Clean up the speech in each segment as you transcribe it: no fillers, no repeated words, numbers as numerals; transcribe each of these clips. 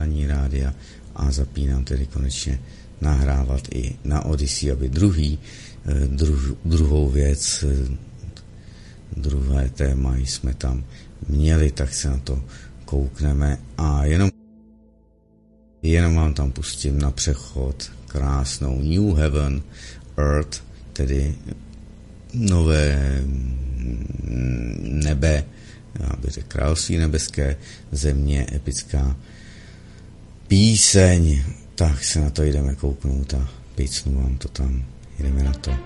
rádia a zapínám tedy konečně nahrávat i na Odyssey, aby druhou věc, druhé téma jsme tam měli, tak se na to koukneme a jenom vám tam pustím na přechod krásnou New Heaven Earth, tedy nové nebe, já bych řekl království nebeské, země, epická píseň. Tak se na to jdeme kouknout a pícnu vám to tam. Jdeme na to.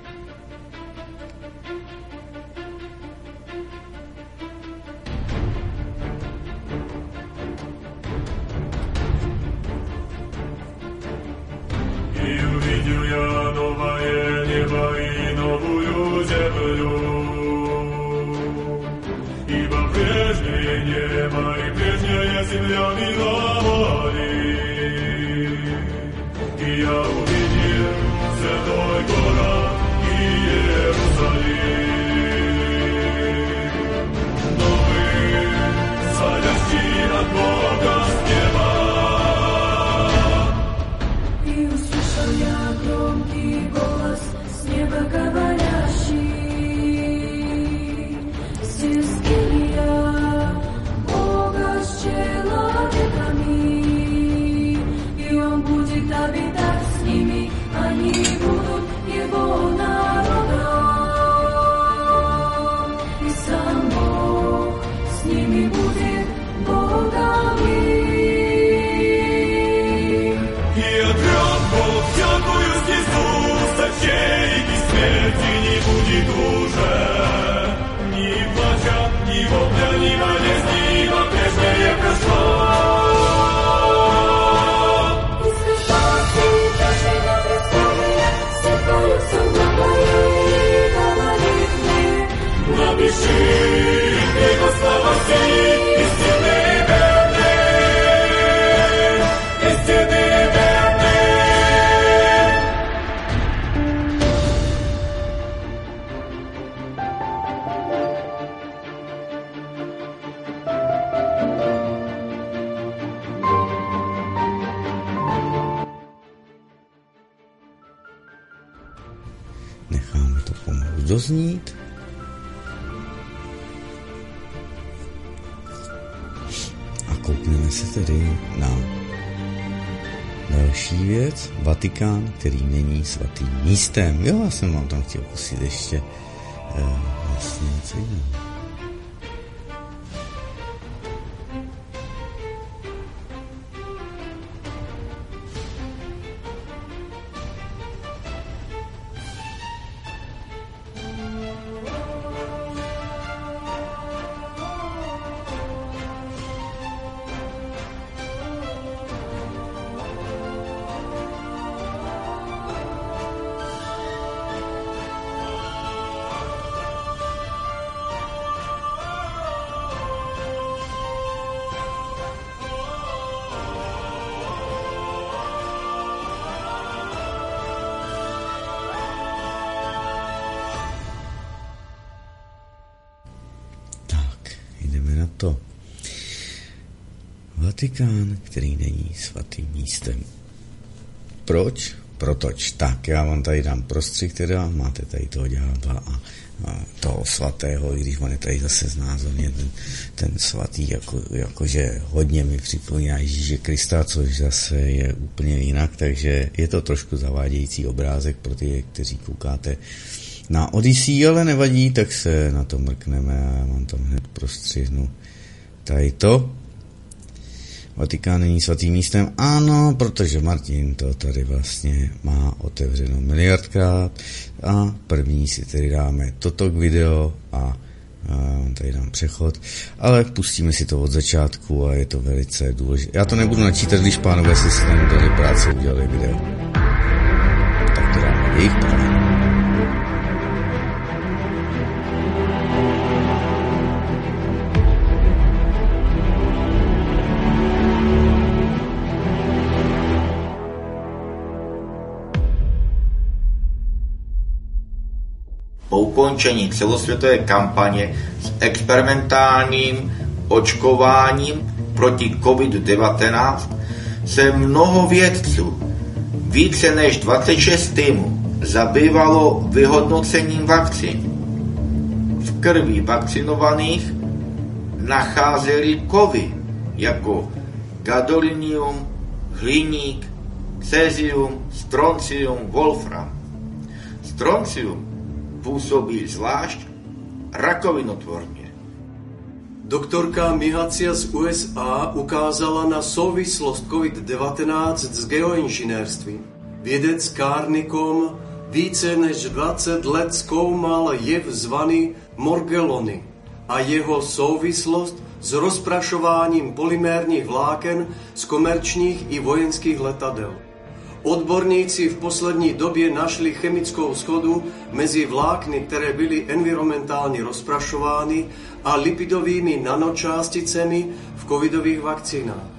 Necháme to pomalu doznít. A koukneme se tedy na další věc. Vatikán, který není svatým místem. Jo, já jsem vám tam chtěl pustit ještě vlastně něco jiného. Vatikán, který není svatým místem. Proč? Protoč. Tak, já vám tady dám prostřih, teda máte tady toho ďábla a toho svatého, i když on je tady zase znázorně ten svatý, jakože hodně mi připomíná Ježíše Krista, což zase je úplně jinak, takže je to trošku zavádějící obrázek pro ty, kteří koukáte na Odyssey, ale nevadí, tak se na to mrkneme a já vám tam hned prostřihnu tady to. Vatikán není svatým místem, ano, protože Martin to tady vlastně má otevřeno miliardkrát a první si tedy dáme toto video a tady dám přechod, ale pustíme si to od začátku a je to velice důležité. Já to nebudu načítat, když pánové si tam dali práce, udělali video. Tak to dáme jejich právo. Po ukončení celosvětové kampaně s experimentálním očkováním proti COVID-19 se mnoho vědců, více než 26 týmů, zabývalo vyhodnocením vakcín. V krvi vakcinovaných nacházeli kovy jako gadolinium, hliník, cézium, stroncium, wolfram. Stroncium působí zvlášť rakovinotvorně. Doktorka Mihacia z USA ukázala na souvislost COVID-19 s geoinžinérstvím. Vědec Carnicom více než 20 let zkoumal jev zvaný morgellony a jeho souvislost s rozprašováním polymérních vláken z komerčních i vojenských letadel. Odborníci v poslední době našli chemickou shodu mezi vlákny, které byly environmentálně rozprašovány, a lipidovými nanočásticemi v covidových vakcínách.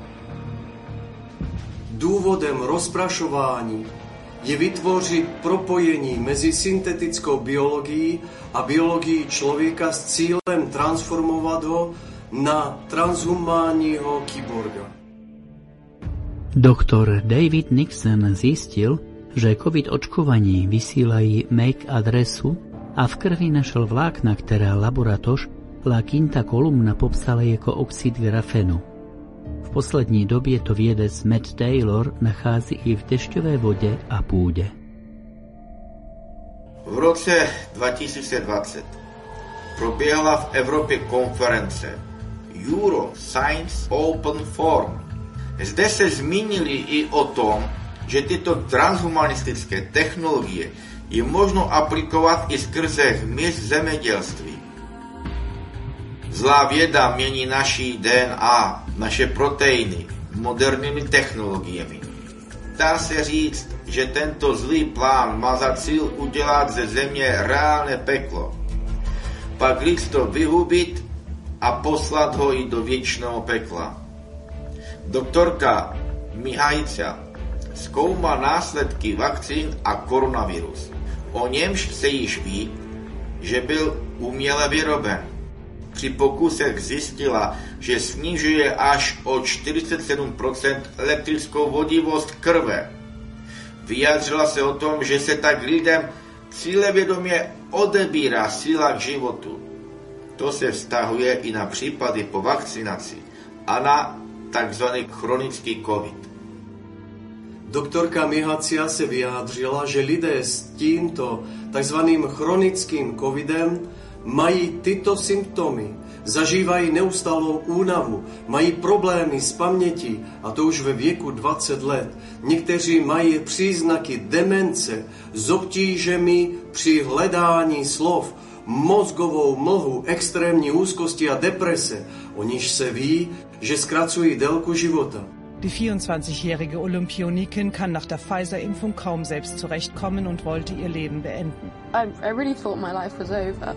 Důvodem rozprašování je vytvořit propojení mezi syntetickou biologií a biologií člověka s cílem transformovat ho na transhumánního kyborga. Doktor David Nixon zistil, že COVID očkovaní vysílají MAC adresu a v krvi našel vlákna, které laboratoř La Quinta Columna popsala jako oxid grafenu. V poslední době to vědec Matt Taylor nachází i v dešťové vodě a půdě. V roce 2020 proběhla v Evropě konference Euro Science Open Forum. Zde se zmínili i o tom, že tyto transhumanistické technologie je možno aplikovat i skrze hmyz zemědělství. Zlá věda mění naší DNA, naše proteiny moderními technologiemi. Dá se říct, že tento zlý plán má za cíl udělat ze země reálné peklo. Pak lidstvo vyhubit a poslat ho i do věčného pekla. Doktorka Mihacia zkoumá následky vakcín a koronavirus. O němž se již ví, že byl uměle vyroben. Při pokusech zjistila, že snižuje až o 47% elektrickou vodivost krve. Vyjádřila se o tom, že se tak lidem cílevědomě odebírá síla k životu. To se vztahuje i na případy po vakcinaci a na takzvaný chronický COVID. Doktorka Mihacia se vyjádřila, že lidé s tímto takzvaným chronickým covidem mají tyto symptomy, zažívají neustálou únavu, mají problémy s pamětí, a to už ve věku 20 let. Někteří mají příznaky demence s obtížemi při hledání slov, mozgovou mlhu, extrémní úzkosti a deprese, o níž se ví, že zkracují délku života. Die 24-jährige Olympionikin kann nach der Pfizer-Impfung kaum selbst zurechtkommen und wollte ihr Leben beenden. I really thought my life was over.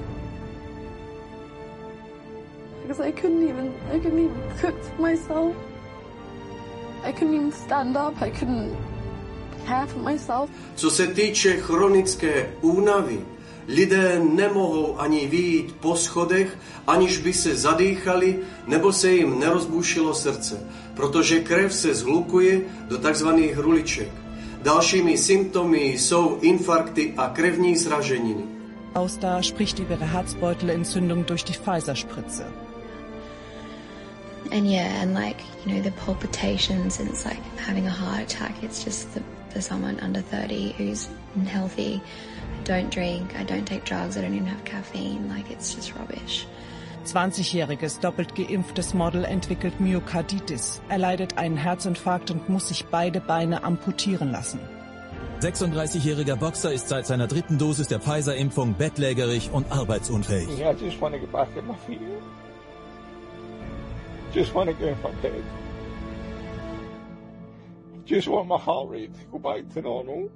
Because I couldn't even cook for myself. I couldn't even stand up. I couldn't care for myself. Co se týče chronické únavy, lidé nemohou ani vyjít po schodech, aniž by se zadýchali nebo se jim nerozbušilo srdce, protože krev se zhlukuje do takzvaných hruliček. Dalšími symptomy jsou infarkty a krevní zraženiny. Auster spricht über ihre Herzbeutelentzündung durch die Pfizer-Spritze. And yeah, and like, you know, the palpitations, and it's like having a heart attack. It's just for someone under 30 who's healthy. I don't drink, I don't take drugs, I don't even have caffeine. Like, it's just rubbish. 20-jähriges doppelt geimpftes Model entwickelt Myokarditis. Er leidet einen Herzinfarkt und muss sich beide Beine amputieren lassen. 36-jähriger Boxer ist seit seiner 3. Dosis der Pfizer-Impfung bettlägerig und arbeitsunfähig. I just want to get back in my feet. Just want to go in my bed. Just want my heart rate to go back to normal.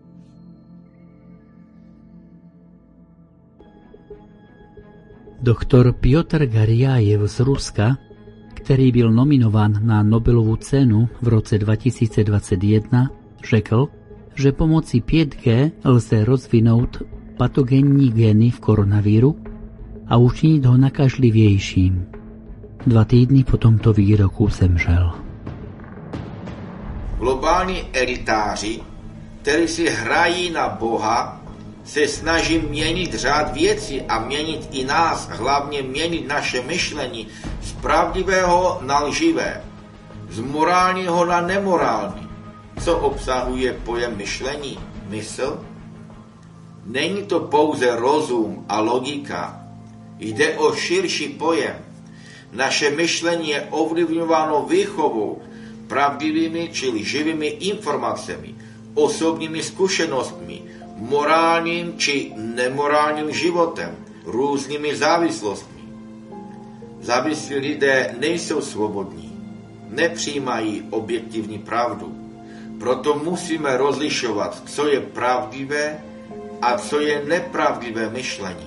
Doktor Piotr Garjajev z Ruska, který byl nominován na Nobelovu cenu v roce 2021, řekl, že pomocí 5G lze rozvinout patogenní geny v koronaviru a učinit ho nakažlivějším. 2 týdny po tomto výroku zemřel. Globální elitáři, kteří si hrají na Boha, se snaží měnit řád věcí a měnit i nás, hlavně měnit naše myšlení z pravdivého na lživé, z morálního na nemorální. Co obsahuje pojem myšlení? Mysl? Není to pouze rozum a logika. Jde o širší pojem. Naše myšlení je ovlivňováno výchovou, pravdivými či lživými informacemi, osobními zkušenostmi, morálním či nemorálním životem, různými závislostmi. Závislí lidé nejsou svobodní, nepřijímají objektivní pravdu. Proto musíme rozlišovat, co je pravdivé a co je nepravdivé myšlení.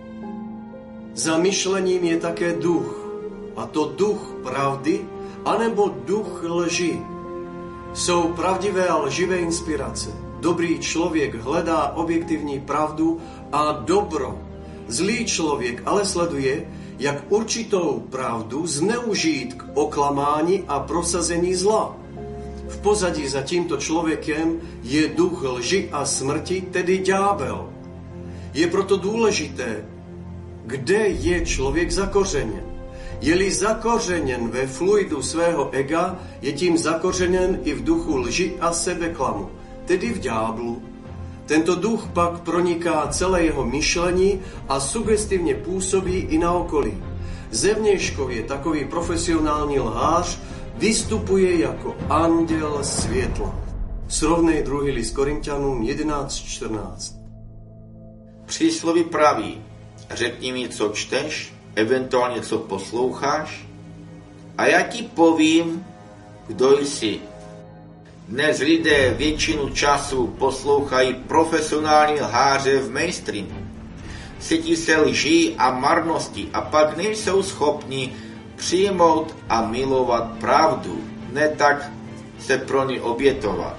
Za myšlením je také duch, a to duch pravdy anebo duch lži. Jsou pravdivé a lživé inspirace. Dobrý člověk hledá objektivní pravdu a dobro. Zlý člověk ale sleduje, jak určitou pravdu zneužít k oklamání a prosazení zla. V pozadí za tímto člověkem je duch lži a smrti, tedy ďábel. Je proto důležité, kde je člověk zakořeněn. Je-li zakořeněn ve fluidu svého ega, je tím zakořeněn i v duchu lži a sebeklamu, tedy v ďáblu. Tento duch pak proniká celé jeho myšlení a sugestivně působí i na okolí. Zevnějškově takový profesionální lhář vystupuje jako anděl světla. Srovnej 2. list Korinťanům 11:14. Přísloví praví, řekni mi, co čteš, eventuálně co posloucháš, a já ti povím, kdo jsi. Dnes lidé většinu času poslouchají profesionální lháře v mainstreamu. Cítí se lží a marnosti a pak nejsou schopni přijmout a milovat pravdu, ne tak se pro ní obětovat.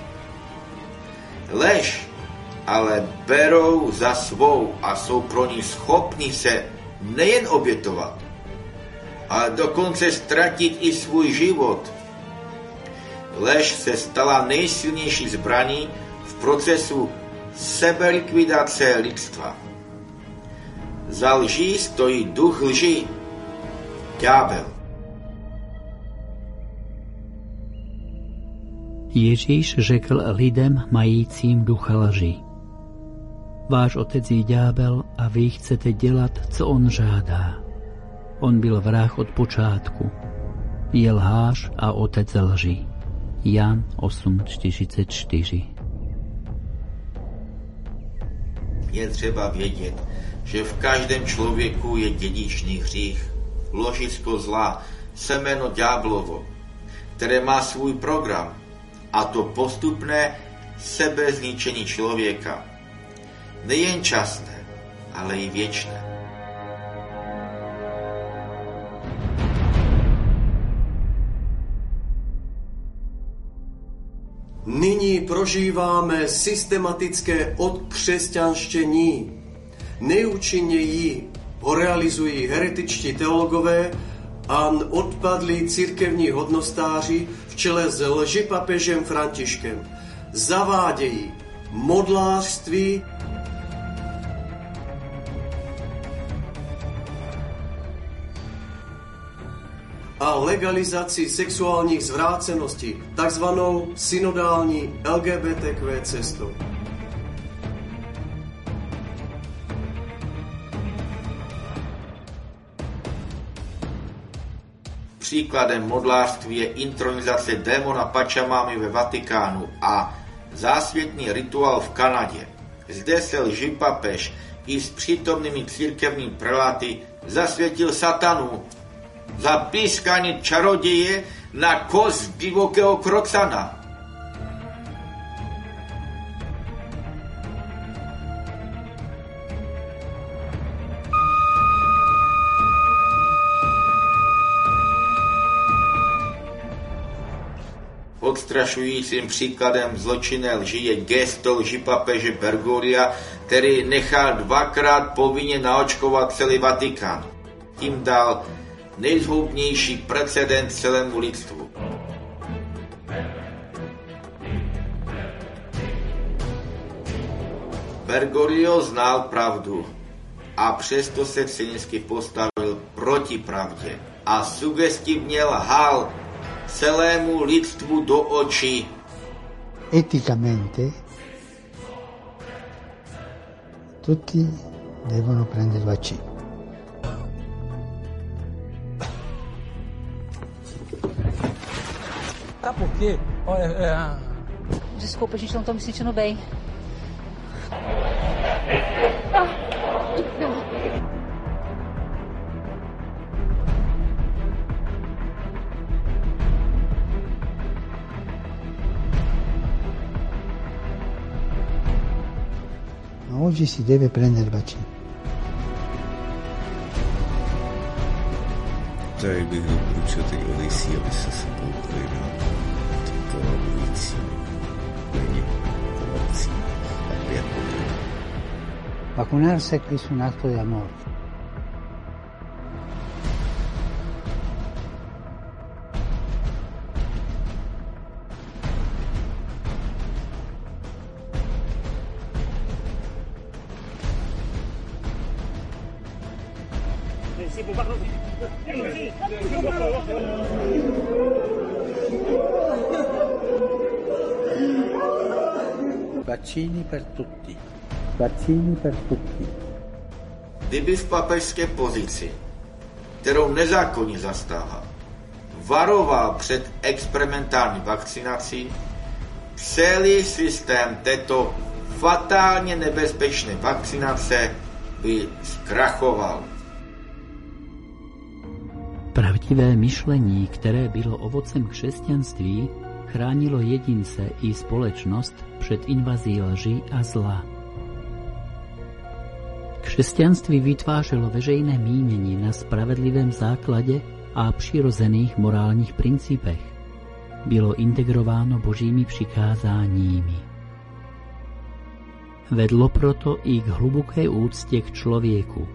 Lež ale berou za svou a jsou pro ní schopni se nejen obětovat, ale dokonce ztratit i svůj život. Lež se stala nejsilnější zbraní v procesu sebelikvidace lidstva. Za lží stojí duch lži, ďábel. Ježíš řekl lidem majícím ducha lži. Váš otec je ďábel a vy chcete dělat, co on žádá. On byl vrah od počátku. Je lhář a otec lži. Jan 8:44. Je třeba vědět, že v každém člověku je dědičný hřích, ložisko zla, semeno ďáblovo, které má svůj program, a to postupné sebezničení člověka. Nejen časné, ale i věčné. Nyní prožíváme systematické odkřesťanštění. Nejúčinněji ho realizují heretičtí teologové a odpadlí církevní hodnostáři v čele s lžipapežem Františkem. Zavádějí modlářství a legalizaci sexuálních zvráceností, takzvanou synodální LGBTQ cestou. Příkladem modlářství je intronizace démona Pachamámy ve Vatikánu a zásvětný rituál v Kanadě. Zde se lžipapež i s přítomnými církevními preláty zasvětil satanu za pískání čaroděje na kost divokého krocana. Odstrašujícím příkladem zločinné lži je gesto lžipapeže Bergoglia, který nechal 2krát povinně naočkovat celý Vatikán. Tím dal nejzhoubnější precedent celému lidstvu. Bergoglio znal pravdu a přesto se cynicky postavil proti pravdě a sugestivně lhal celému lidstvu do očí. Eticamente tutti devono prendere il vaccino. Tá por quê? Desculpa, a gente não tá me sentindo bem. Oggi si deve prendere il vaccino. Tak bych doporučil teď odejsi, aby se koukli na to kolabující lidi po vakcíně a 5 hodin. Vacunarse es un acto de amor. Vaccini per tutti. Vaccini per tutti. Kdyby v papežské pozici, kterou nezákonně zastává, varoval před experimentální vakcinací, celý systém této fatálně nebezpečné vakcinace by zkrachoval. Pravdivé myšlení, které bylo ovocem křesťanství, chránilo jedince i společnost před invazí lži a zla. Křesťanství vytvářelo veřejné mínění na spravedlivém základě a přirozených morálních principech. Bylo integrováno božími přikázáními. Vedlo proto i k hluboké úctě k člověku.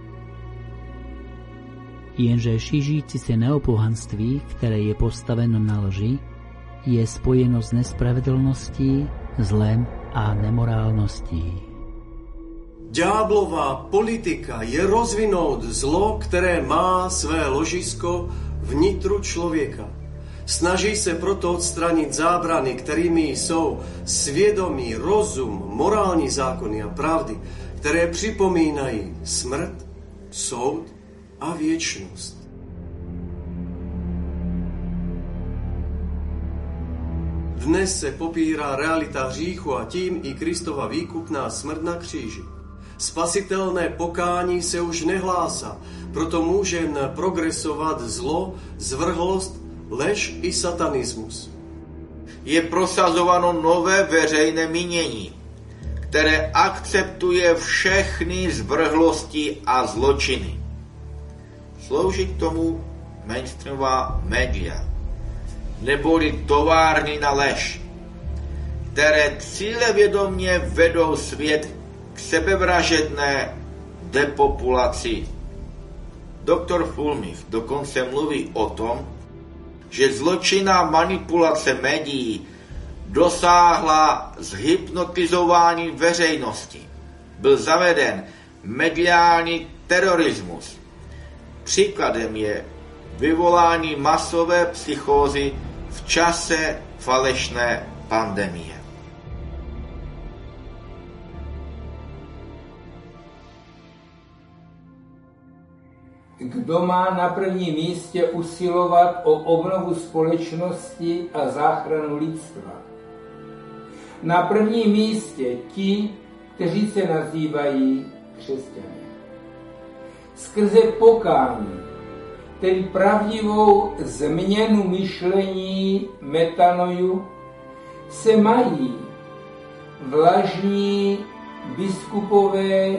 Jenže šířící se neopohanství, které je postaveno na lži, je spojeno s nespravedlností, zlem a nemorálností. Ďáblová politika je rozvinout zlo, které má své ložisko vnitru člověka. Snaží se proto odstranit zábrany, kterými jsou svědomí, rozum, morální zákony a pravdy, které připomínají smrt, soud a věčnost. Dnes se popírá realita hříchu a tím i Kristova výkupná smrt na kříži. Spasitelné pokání se už nehlásá, proto může jen progresovat zlo, zvrhlost, lež i satanismus. Je prosazováno nové veřejné mínění, které akceptuje všechny zvrhlosti a zločiny. Slouží k tomu mainstreamová média, neboli továrny na lež, které cílevědomě vedou svět k sebevražedné depopulaci. Doktor Fulmich dokonce mluví o tom, že zločinná manipulace médií dosáhla zhypnotizování veřejnosti. Byl zaveden mediální terorismus. Příkladem je vyvolání masové psychózy v čase falešné pandemie. Kdo má na prvním místě usilovat o obnovu společnosti a záchranu lidstva? Na prvním místě ti, kteří se nazývají křesťané. Skrze pokání, tedy pravdivou změnu myšlení metanoju, se mají vlažní biskupové,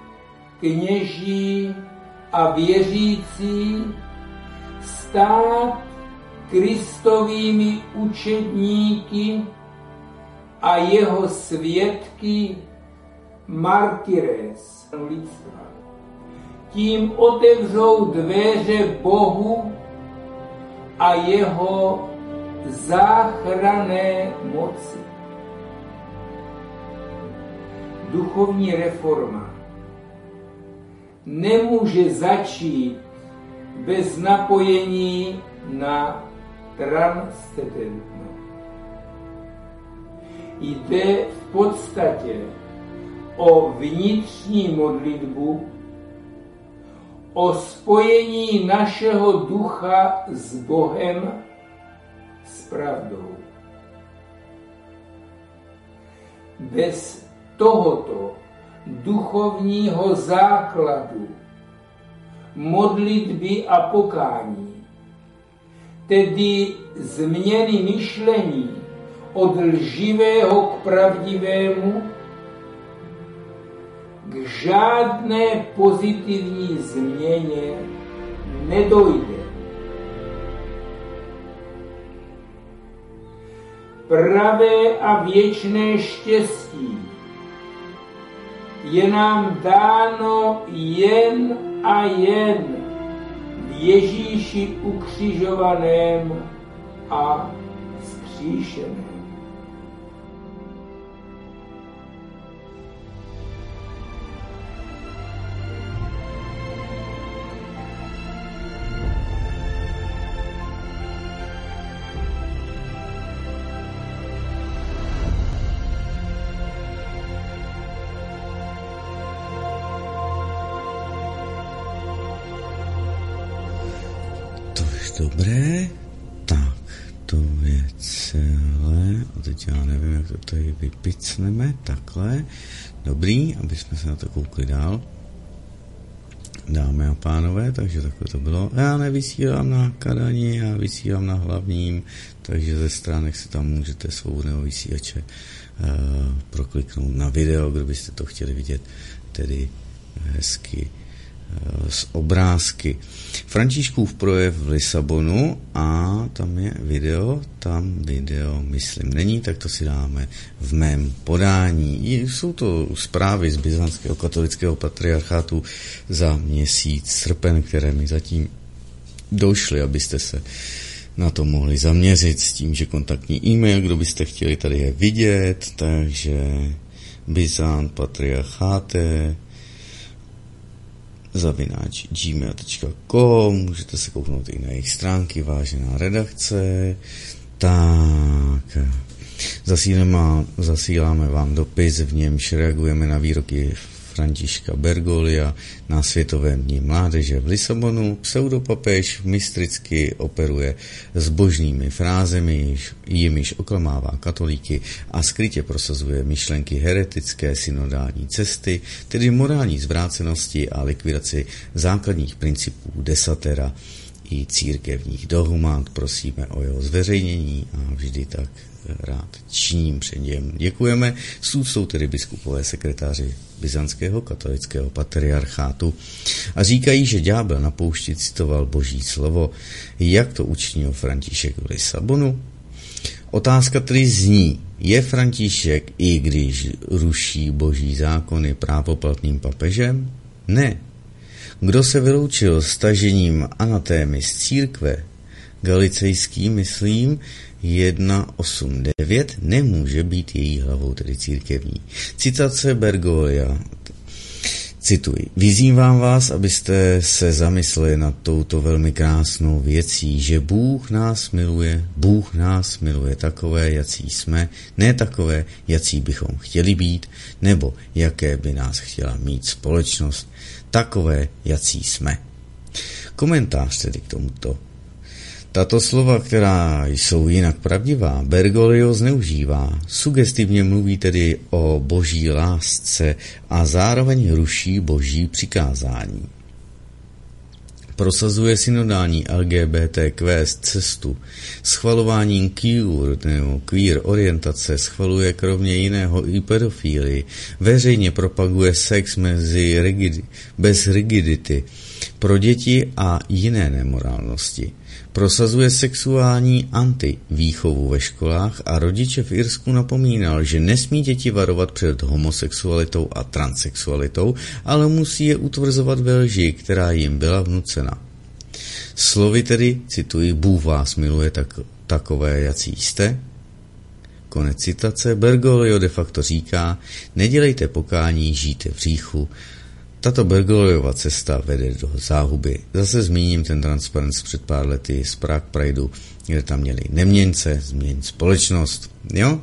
kněží a věřící stát Kristovými učedníky a jeho svědky martyres lidstva. Tím otevřou dveře Bohu a jeho záchranné moci. duchovní reforma nemůže začít bez napojení na transcendentnost. Jde v podstatě o vnitřní modlitbu, o spojení našeho ducha s Bohem, s pravdou. Bez tohoto duchovního základu modlitby a pokání, tedy změny myšlení od lživého k pravdivému, k žádné pozitivní změně nedojde. Pravé a věčné štěstí je nám dáno jen a jen v Ježíši ukřižovaném a vzkříšeném. Dobré, tak to je celé. A teď já nevím, jak to tady vypicneme. Takhle. Dobrý, aby jsme se na to koukli dál. Dámy a pánové, takže takhle to bylo. Já nevysílám na Kadani, já vysílám na hlavním, takže ze stránek si tam můžete svobodného vysílače prokliknout na video, kdo byste to chtěli vidět, tedy hezky z obrázky. Františkův projev v Lisabonu a tam je video, myslím není, tak to si dáme v mém podání. Jsou to zprávy z byzantského katolického patriarchátu za měsíc srpen, které mi zatím došly, abyste se na to mohli zaměřit s tím, že kontaktní e-mail, kdo byste chtěli, tady je vidět, takže Byzant patriarcháte @gmail.com, můžete se kouknout i na jejich stránky, vážená redakce. Tak, zasíláme vám dopis, v němž reagujeme na výroky Františka Bergolia na Světovém dni mládeže v Lisabonu. Pseudopapež mistricky operuje zbožnými frázemi, jimiž oklamává katolíky a skrytě prosazuje myšlenky heretické synodální cesty, tedy morální zvrácenosti a likvidaci základních principů desatera i církevních dogmat. Prosíme o jeho zveřejnění a vždy tak rád činím, před něm děkujeme. S úctou tedy biskupové sekretáři byzantského katolického patriarchátu. A říkají, že ďábel na poušti citoval Boží slovo. Jak to učinil František v Lisabonu? Otázka tedy zní, je František, i když ruší Boží zákony, právoplatným papežem? Ne. Kdo se vyloučil stažením anatémy z církve, galicejský, myslím, 189, nemůže být její hlavou, tedy církevní. Citace Bergolia. Cituji. Vyzývám vás, abyste se zamysleli nad touto velmi krásnou věcí, že Bůh nás miluje takové, jací jsme, ne takové, jací bychom chtěli být, nebo jaké by nás chtěla mít společnost, takové, jací jsme. Komentář tedy k tomuto. Tato slova, která jsou jinak pravdivá, Bergoglio zneužívá. Sugestivně mluví tedy o boží lásce a zároveň ruší boží přikázání. Prosazuje synodální LGBTQ cestu. Schvalováním queer orientace schvaluje kromě jiného i pedofílii. Veřejně propaguje sex bez rigidity pro děti a jiné nemorálnosti. Prosazuje sexuální antivýchovu ve školách a rodiče v Irsku napomínal, že nesmí děti varovat před homosexualitou a transsexualitou, ale musí je utvrzovat ve lži, která jim byla vnucena. Slovy tedy, cituji, Bůh vás miluje takové, jací jste. Konec citace. Bergoglio de facto říká, nedělejte pokání, žijte v hříchu. Tato Bergogliova cesta vede do záhuby. Zase zmíním ten transparent před pár lety z Prague Prideu, kde tam měli neměňce, změň společnost, jo?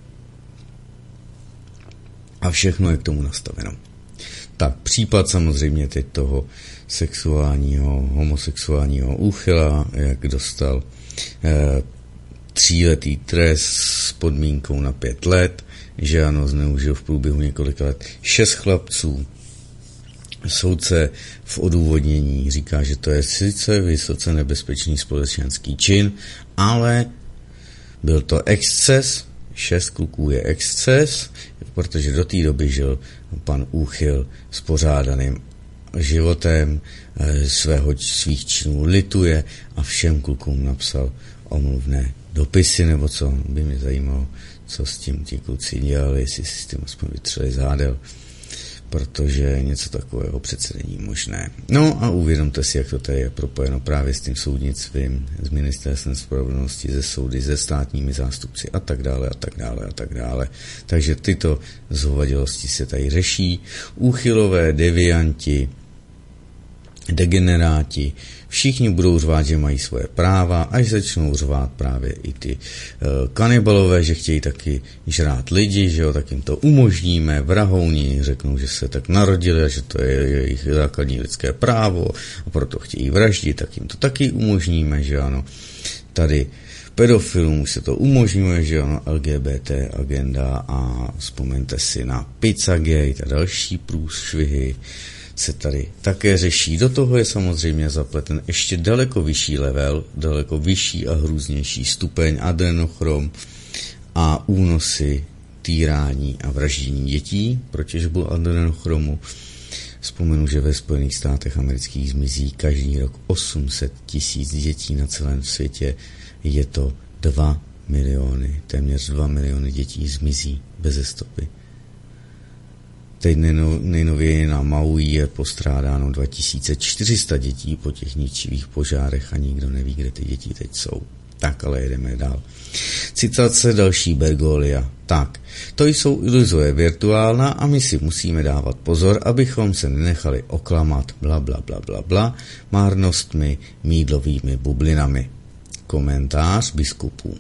A všechno je k tomu nastaveno. Tak případ samozřejmě teď toho homosexuálního úchyla, jak dostal 3letý trest s podmínkou na 5 let, že ano, zneužil v průběhu několika let 6 chlapců. Soudce v odůvodnění říká, že to je sice vysoce nebezpečný společenský čin, ale byl to exces, 6 kluků je exces, protože do té doby žil pan Úchyl spořádaným životem, svých činů lituje a všem klukům napsal omluvné dopisy, nebo co, by mě zajímalo, co s tím ti kluci dělali, jestli si s tím aspoň vytřeli zádel, protože něco takového přece není možné. No a uvědomte si, jak to tady je propojeno právě s tím soudnictvím, s ministerstvem spravedlnosti, ze soudy, se státními zástupci a tak dále, a tak dále, a tak dále. Takže tyto zhovadilosti se tady řeší. Úchylové, devianti, degeneráti, všichni budou řvát, že mají svoje práva, až začnou řvát právě i ty kanibalové, že chtějí taky žrát lidi, že jo, tak jim to umožníme, vrahouni řeknou, že se tak narodili a že to je jejich základní lidské právo a proto chtějí vraždit, tak jim to taky umožníme, že ano. Tady pedofilům se to umožňuje, že ano, LGBT agenda a vzpomeňte si na Pizzagate a další průšvihy se tady také řeší. Do toho je samozřejmě zapleten ještě daleko vyšší level, daleko vyšší a hrůznější stupeň adrenochrom a únosy, týrání a vraždění dětí pro těžbu adrenochromu. Vzpomenu, že ve Spojených státech amerických zmizí každý rok 800 000 dětí na celém světě. Je to 2 miliony, téměř 2 miliony dětí zmizí beze stopy. Teď nejnověji na Maui je postrádáno 2400 dětí po těch ničivých požárech a nikdo neví, kde ty děti teď jsou. Tak, ale jedeme dál. Citace další Bergoglia. Tak, to jsou iluze virtuálna a my si musíme dávat pozor, abychom se nenechali oklamat bla bla bla bla bla márnostmi, mýdlovými bublinami. Komentář biskupů.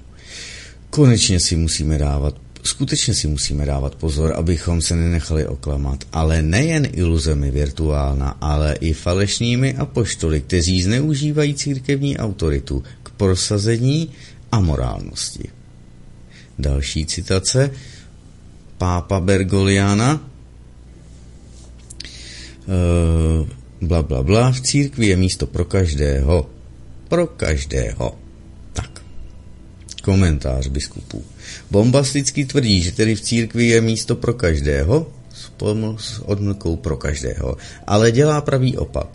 Skutečně si musíme dávat pozor, abychom se nenechali oklamat, ale nejen iluzemi virtuálna, ale i falešnými apoštoly, kteří zneužívají církevní autoritu k prosazení amorálnosti. Další citace pápa Bergogliana. Bla, bla, bla. V církvi je místo pro každého. Pro každého. Tak. Komentář biskupů. Bombasticky tvrdí, že tedy v církvi je místo pro každého, s odmlkou pro každého, ale dělá pravý opak.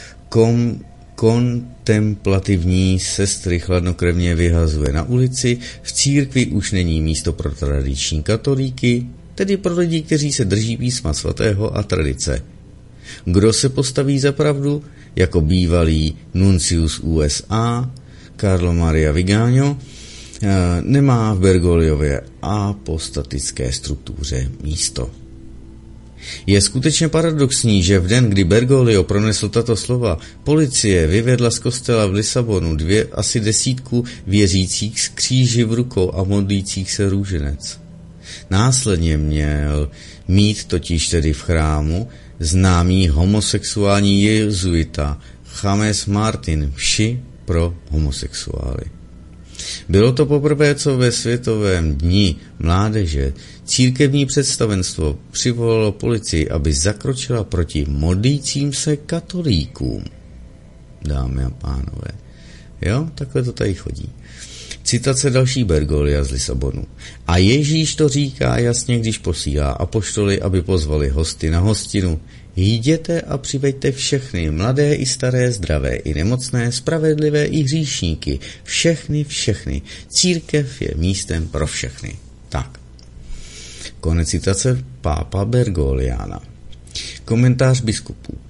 Kontemplativní sestry chladnokrevně vyhazuje na ulici, v církvi už není místo pro tradiční katolíky, tedy pro lidi, kteří se drží písma svatého a tradice. Kdo se postaví za pravdu? Jako bývalý nuncius USA, Carlo Maria Vigano, nemá v Bergogliově apostatické struktuře místo. Je skutečně paradoxní, že v den, kdy Bergoglio pronesl tato slova, policie vyvedla z kostela v Lisabonu asi 10 věřících s kříži v rukou a modlících se růženec. Následně měl mít totiž tedy v chrámu známý homosexuální jezuita James Martin mši pro homosexuály. Bylo to poprvé, co ve Světovém dni mládeže církevní představenstvo přivolalo policii, aby zakročila proti modlícím se katolíkům. Dámy a pánové. Jo, takhle to tady chodí. Citace další Bergoglia z Lisabonu. A Ježíš to říká jasně, když posílá apoštoly, aby pozvali hosty na hostinu. Jděte a přiveďte všechny, mladé i staré, zdravé i nemocné, spravedlivé i hříšníky. Všechny. Církev je místem pro všechny. Tak. Konec citace pápa Bergogliana. Komentář biskupů.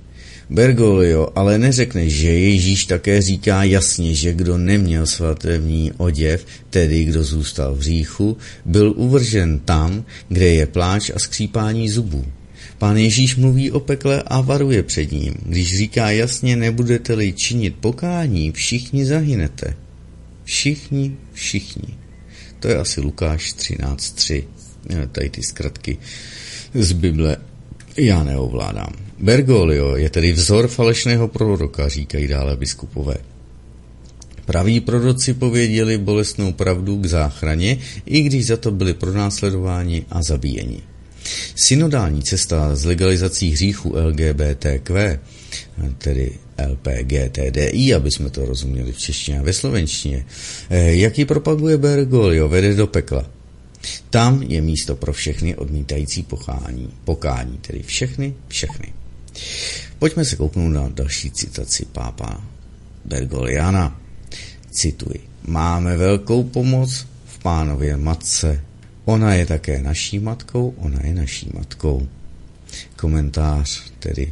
Bergoglio ale neřekne, že Ježíš také říká jasně, že kdo neměl svatební oděv, tedy kdo zůstal v hříchu, byl uvržen tam, kde je pláč a skřípání zubů. Pán Ježíš mluví o pekle a varuje před ním. Když říká jasně, nebudete-li činit pokání, všichni zahynete. Všichni. To je asi Lukáš 13:3. Tady ty zkratky z Bible já neovládám. Bergoglio je tedy vzor falešného proroka, říkají dále biskupové. Praví proroci pověděli bolestnou pravdu k záchraně, i když za to byli pronásledováni a zabíjeni. Synodální cesta z legalizací hříchu LGBTQ, tedy LPGTDI, aby jsme to rozuměli v češtině a ve slovenštině, jak ji propaguje Bergoglio, vede do pekla. Tam je místo pro všechny odmítající pokání, tedy všechny. Pojďme se kouknout na další citaci pápa Bergogliana. Cituji. Máme velkou pomoc v Pánově matce. Ona je také naší matkou, Komentář tedy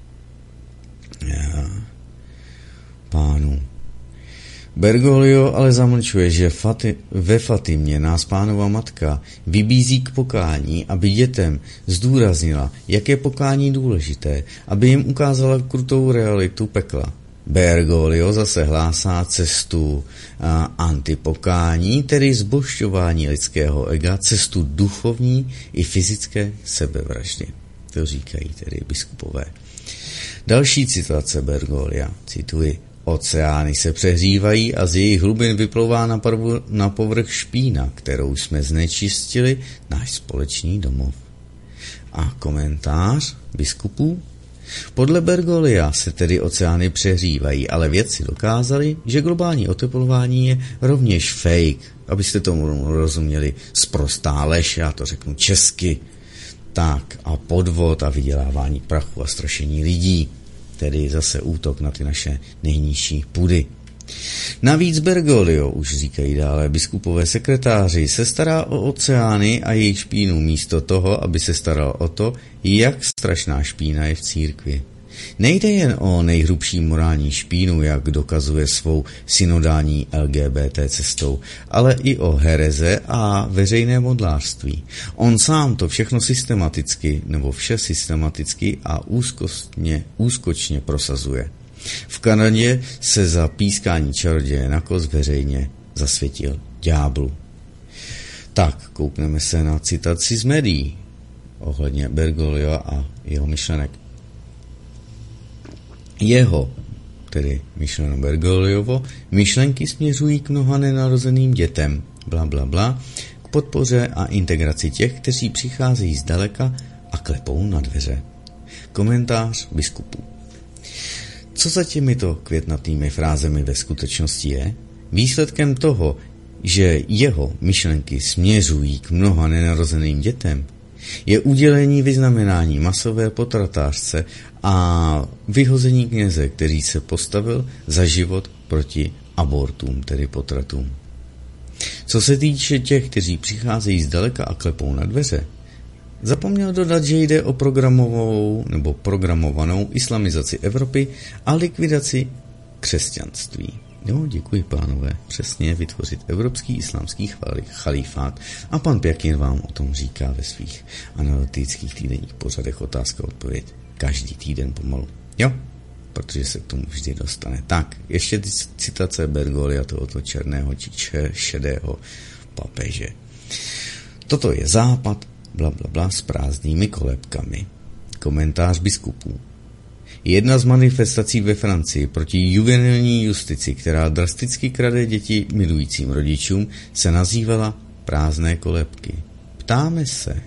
Pánu. Bergoglio ale zamlčuje, že ve Fatimě nás Pánova matka vybízí k pokání, aby dětem zdůraznila, jak je pokání důležité, aby jim ukázala krutou realitu pekla. Bergoglio zase hlásá cestu antipokání, tedy zbožťování lidského ega, cestu duchovní i fyzické sebevraždy. To říkají tedy biskupové. Další citace Bergoglia, cituji. Oceány se přehřívají a z jejich hlubin vyplouvá na povrch špína, kterou jsme znečistili náš společný domov. A komentář biskupů? Podle Bergoglia se tedy oceány přehřívají, ale vědci dokázali, že globální oteplování je rovněž fake, abyste tomu rozuměli, sprostá lež, já to řeknu česky, tak a podvod a vydělávání prachu a strašení lidí, tedy zase útok na ty naše nejnižší pudy. Navíc Bergoglio, už říkají dále biskupové sekretáři, se stará o oceány a jejich špínu místo toho, aby se staral o to, jak strašná špína je v církvi. Nejde jen o nejhrubší morální špínu, jak dokazuje svou synodální LGBT cestou, ale i o hereze a veřejné modlářství. On sám to všechno vše systematicky a úskočně prosazuje. V Kanadě se za pískání čaroděje na kost veřejně zasvětil ďáblu. Tak, koukneme se na citaci z médií ohledně Bergoglia a jeho myšlenek. Tedy myšleno Bergogliovo, myšlenky směřují k mnoha nenarozeným dětem, k podpoře a integraci těch, kteří přicházejí zdaleka a klepou na dveře. Komentář biskupů. Co za těmito květnatými frázemi ve skutečnosti je? Výsledkem toho, že jeho myšlenky směřují k mnoha nenarozeným dětem, je udělení vyznamenání masové potratářce a vyhození kněze, který se postavil za život proti abortům, tedy potratům. Co se týče těch, kteří přicházejí zdaleka a klepou na dveře, zapomněl dodat, že jde o programovanou islamizaci Evropy a likvidaci křesťanství. Jo, děkuji pánové, přesně vytvořit evropský islámský chalífát a pan Pjakin vám o tom říká ve svých analytických týdenních pořadech otázka a odpověď každý týden pomalu. Jo, protože se k tomu vždy dostane. Tak, ještě ty citace Bergoglia, tohoto černého či šedého papeže. Toto je západ, s prázdnými kolébkami. Komentář biskupů. Jedna z manifestací ve Francii proti juvenilní justici, která drasticky krade děti milujícím rodičům, se nazývala prázdné kolébky. Ptáme se,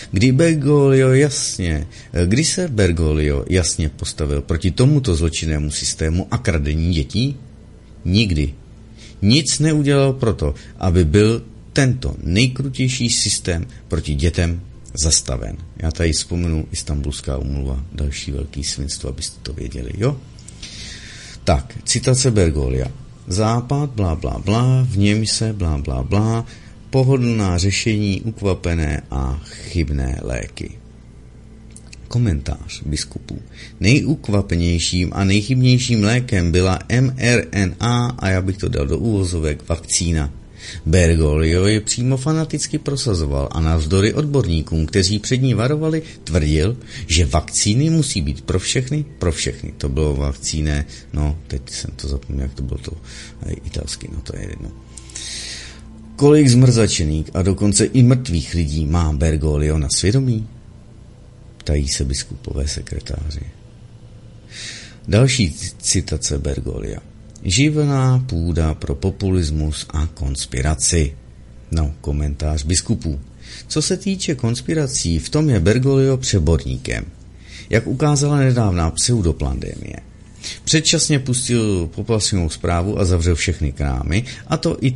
kdy se Bergoglio jasně postavil proti tomuto zločinnému systému a kradení dětí? Nikdy. Nic neudělal proto, aby byl tento nejkrutější systém proti dětem zastaven. Já tady vzpomenu Istanbulská úmluva, další velký svinstvo, abyste to věděli, jo? Tak, citace Bergoglia. Západ, v něm se, pohodlná řešení, ukvapené a chybné léky. Komentář biskupů. Nejukvapenějším a nejchybnějším lékem byla mRNA a já bych to dal do uvozovek vakcína. Bergoglio je přímo fanaticky prosazoval a navzdory odborníkům, kteří před ní varovali, tvrdil, že vakcíny musí být pro všechny. To bylo vakcíny, no teď jsem to zapomněl, jak to bylo to italsky, no to je jedno. Kolik zmrzačených a dokonce i mrtvých lidí má Bergoglio na svědomí? Tají se biskupové sekretáři. Další citace Bergoglia. Živelná půda pro populismus a konspiraci. No, komentář biskupů. Co se týče konspirací, v tom je Bergoglio přeborníkem. Jak ukázala nedávná pseudoplandemie. Předčasně pustil poplašnou zprávu a zavřel všechny krámy, a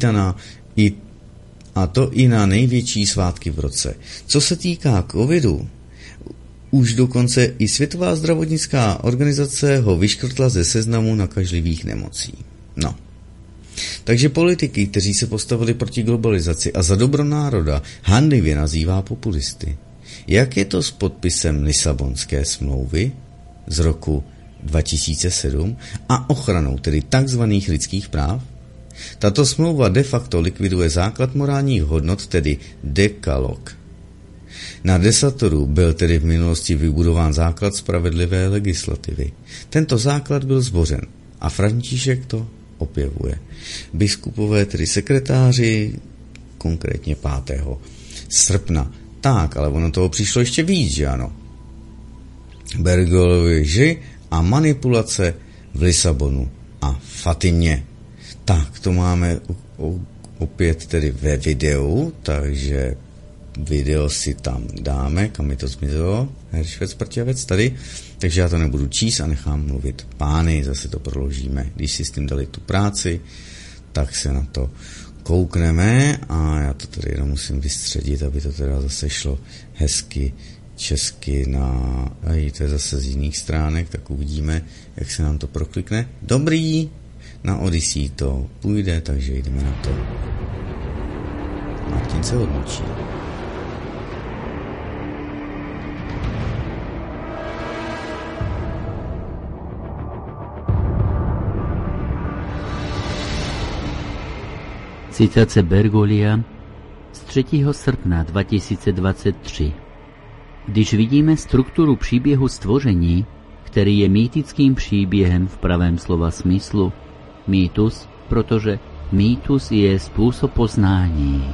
to i na největší svátky v roce. Co se týká covidu, už dokonce i Světová zdravotnická organizace ho vyškrtla ze seznamu nakažlivých nemocí. No. Takže politiky, kteří se postavili proti globalizaci a za dobro národa, hanlivě nazývá populisty. Jak je to s podpisem Lisabonské smlouvy z roku 2007 a ochranou tedy takzvaných lidských práv? Tato smlouva de facto likviduje základ morálních hodnot, tedy dekalog. Na desatoru byl tedy v minulosti vybudován základ spravedlivé legislativy. Tento základ byl zbořen a František to opěvuje. Biskupové, tedy sekretáři, konkrétně 5. srpna. Tak, ale ono toho přišlo ještě víc, že ano? Bergogliovy lži a manipulace v Lisabonu a Fatimě. Tak, to máme opět tedy ve videu, takže video si tam dáme, kam mi to zmizelo, Heršvec, Prťavec, tady, takže já to nebudu číst a nechám mluvit pány, zase to proložíme, když si s tím dali tu práci, tak se na to koukneme a já to tady jenom musím vystředit, aby to teda zase šlo hezky česky to je zase z jiných stránek, tak uvidíme, jak se nám to proklikne. Dobrý, na Odyssey to půjde, takže jdeme na to. Martin se odmlčí. Citace Bergoglia z 3. srpna 2023. Když vidíme strukturu příběhu stvoření, který je mýtickým příběhem v pravém slova smyslu, mýtus, protože mýtus je způsob poznání.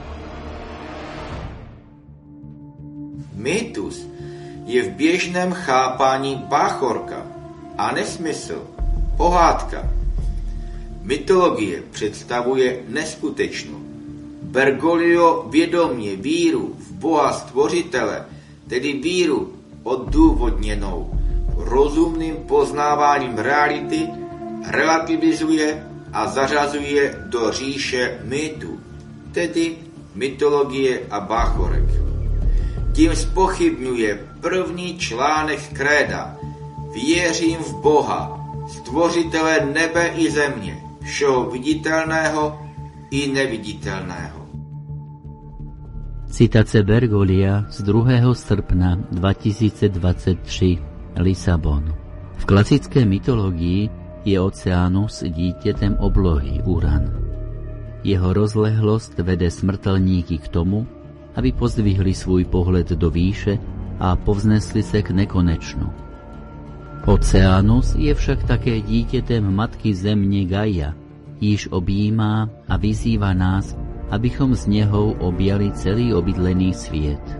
Mýtus je v běžném chápání báchorka a nesmysl, pohádka. Mytologie představuje neskutečnou. Bergoglio vědomě víru v Boha Stvořitele, tedy víru odůvodněnou rozumným poznáváním reality, relativizuje a zařazuje do říše mýtu, tedy mytologie a báchorek. Tím zpochybňuje první článek kréda. Věřím v Boha, Stvořitele nebe i země, všeho viditelného i neviditelného. Citace Bergoglia z 2. srpna 2023, Lisabon. V klasické mytologii je Oceanus dítětem oblohy Uran. Jeho rozlehlost vede smrtelníky k tomu, aby pozdvihli svůj pohled do výše a povznesli se k nekonečnu. Oceanus je však také dítětem matky země Gaia, již objímá a vyzývá nás, abychom z něho objali celý obydlený svět.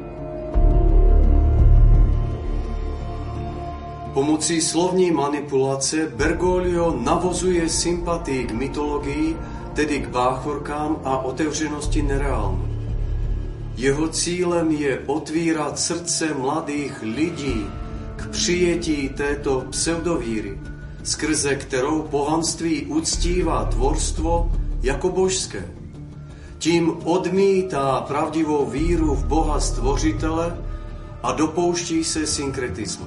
Pomocí slovní manipulace Bergoglio navozuje sympatii k mytologii, tedy k báchorkám a otevřenosti nereálnu. Jeho cílem je otvírat srdce mladých lidí k přijetí této pseudovíry, skrze kterou pohanství uctívá tvorstvo jako božské. Tím odmítá pravdivou víru v Boha Stvořitele a dopouští se synkretismu.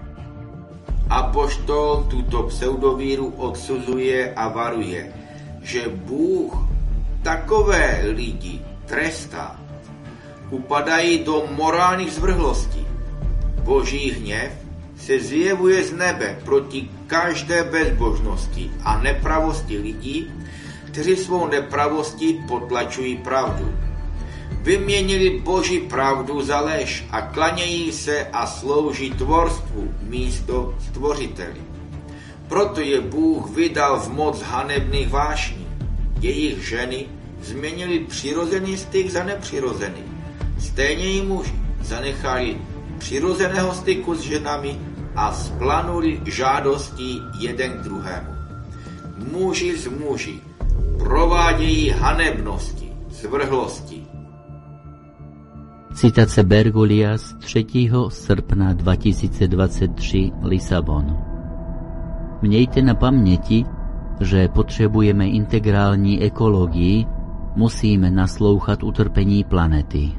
Apoštol tuto pseudovíru odsuzuje a varuje, že Bůh takové lidi trestá. Upadají do morálních zvrhlostí. Boží hněv se zjevuje z nebe proti každé bezbožnosti a nepravosti lidí, kteří svou nepravostí potlačují pravdu. Vyměnili Boží pravdu za lež a klanějí se a slouží tvorstvu místo stvořiteli. Proto je Bůh vydal v moc hanebných vášní. Jejich ženy změnili přirozený styk za nepřirozený. Stejně i muži zanechali přirozeného styku s ženami a splanuli žádostí jeden k druhému. Muži z muži provádějí hanebnosti, zvrhlosti. Citace Bergoglia z 3. srpna 2023 Lisabon. Mějte na paměti, že potřebujeme integrální ekologii, musíme naslouchat utrpení planety.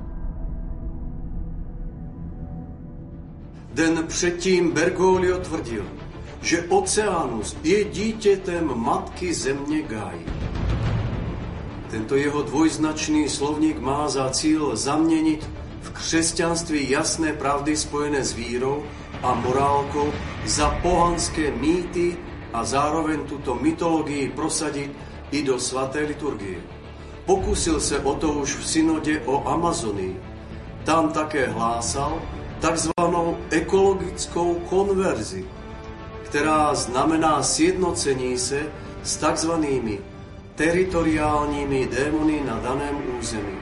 Den předtím Bergoglio tvrdil, že Oceanus je dítětem matky země Gaia. Tento jeho dvojznačný slovník má za cíl zaměnit v křesťanství jasné pravdy spojené s vírou a morálkou za pohanské mýty a zároveň tuto mytologii prosadit i do svaté liturgie. Pokusil se o to už v synodě o Amazonii. Tam také hlásal takzvanou ekologickou konverzi, která znamená sjednocení se s takzvanými teritoriálními démony na daném území.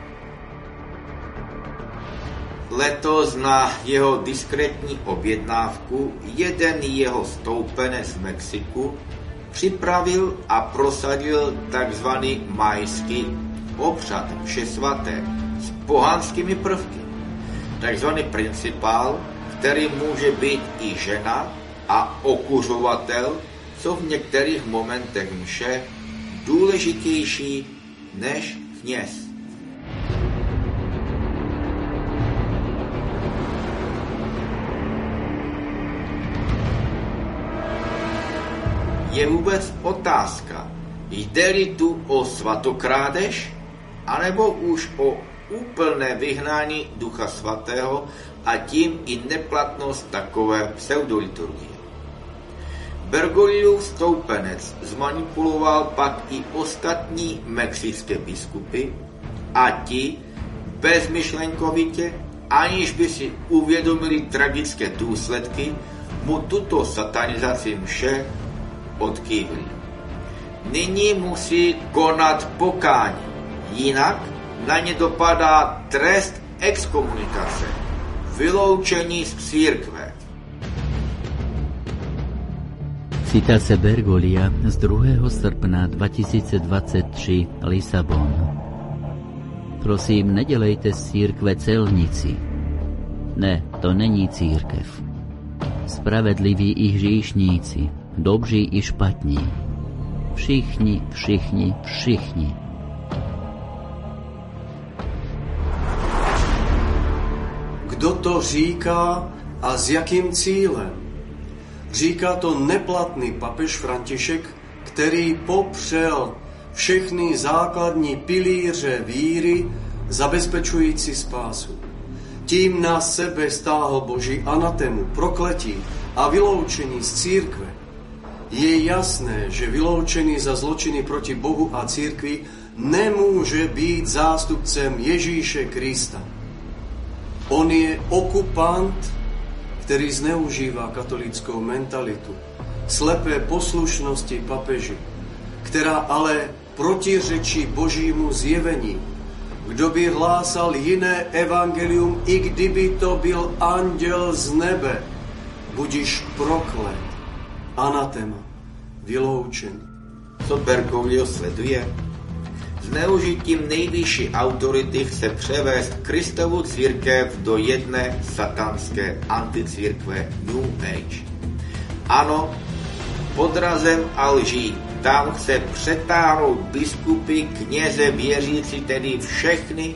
Letos na jeho diskrétní objednávku jeden jeho stoupenec z Mexiku připravil a prosadil takzvaný majský obřad mše svaté s pohanskými prvky. Takzvaný principál, který může být i žena a okuřovatel, jsou v některých momentech mše důležitější než kněz. Je vůbec otázka, jde-li tu o svatokrádež, anebo už o úplné vyhnání Ducha Svatého a tím i neplatnost takové pseudoliturgie. Bergogliův stoupenec zmanipuloval pak i ostatní mexické biskupy a ti bezmyšlenkovitě, aniž by si uvědomili tragické důsledky, mu tuto satanizaci mše odkývli. Nyní musí konat pokání, jinak na ně dopadá trest exkomunikace, vyloučení z církve. Citace Bergoglia z 2. srpna 2023 Lisabon. Prosím, nedělejte z církve celnici. Ne, to není církev. Spravedliví i hříšníci, dobří i špatní. Všichni, všichni, všichni. Kdo to říká a s jakým cílem? Říká to neplatný papež František, který popřel všechny základní pilíře víry zabezpečující spásu. Tím na sebe stáhl Boží anatému, prokletí a vyloučení z církve. Je jasné, že vyloučený za zločiny proti Bohu a církvi nemůže být zástupcem Ježíše Krista. On je okupant, který zneužívá katolickou mentalitu, slepé poslušnosti papeži, která ale protiřečí Božímu zjevení. Kdo by hlásal jiné evangelium, i kdyby to byl anděl z nebe, budiš proklet, anatema, vyloučen. Co Bergoglio sleduje? Zneužitím nejvyšší autority chce převést Kristovu církev do jedné satanské anticírkve New Age. Ano, podrazem a lží. Tam chce přetáhnout biskupy, kněze, věřící, tedy všechny.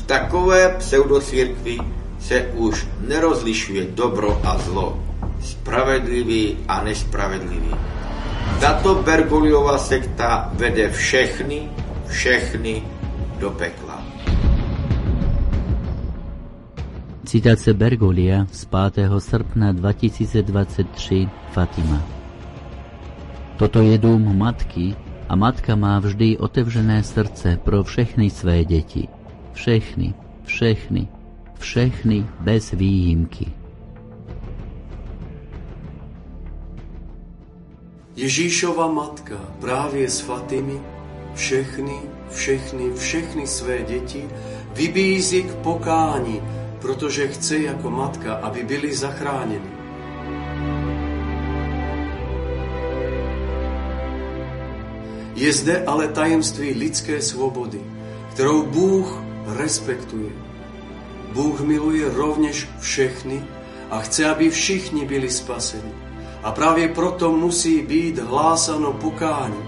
takové pseudocírkvi se už nerozlišuje dobro a zlo, spravedlivý a nespravedlivý. Tato Bergoliova sekta vede všechny do pekla. Citace Bergolia z 5. srpna 2023 Fatima. Toto je dům matky a matka má vždy otevřené srdce pro všechny své děti. Všechny bez výjimky. Ježíšova matka právě s Fatimy všechny své děti vybízí k pokání, protože chce jako matka, aby byli zachráněni. Je zde ale tajemství lidské svobody, kterou Bůh respektuje. Bůh miluje rovněž všechny a chce, aby všichni byli spaseni. A právě proto musí být hlásáno pokání.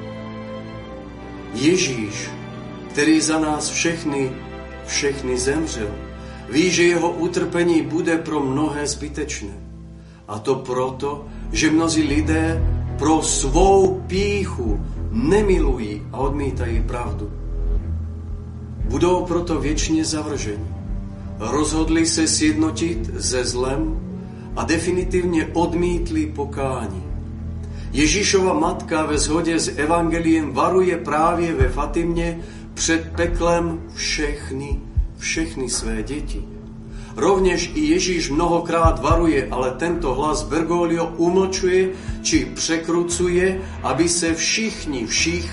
Ježíš, který za nás všechny zemřel, ví, že jeho utrpení bude pro mnohé zbytečné. A to proto, že mnozí lidé pro svou pýchu nemilují a odmítají pravdu. Budou proto věčně zavrženi. Rozhodli se sjednotit se zlem a definitivně odmítli pokání. Ježíšova matka ve shodě s evangeliem varuje právě ve Fatimě před peklem všechny své děti. Rovněž i Ježíš mnohokrát varuje, ale tento hlas Bergoglio umlčuje či překrucuje, aby se všichni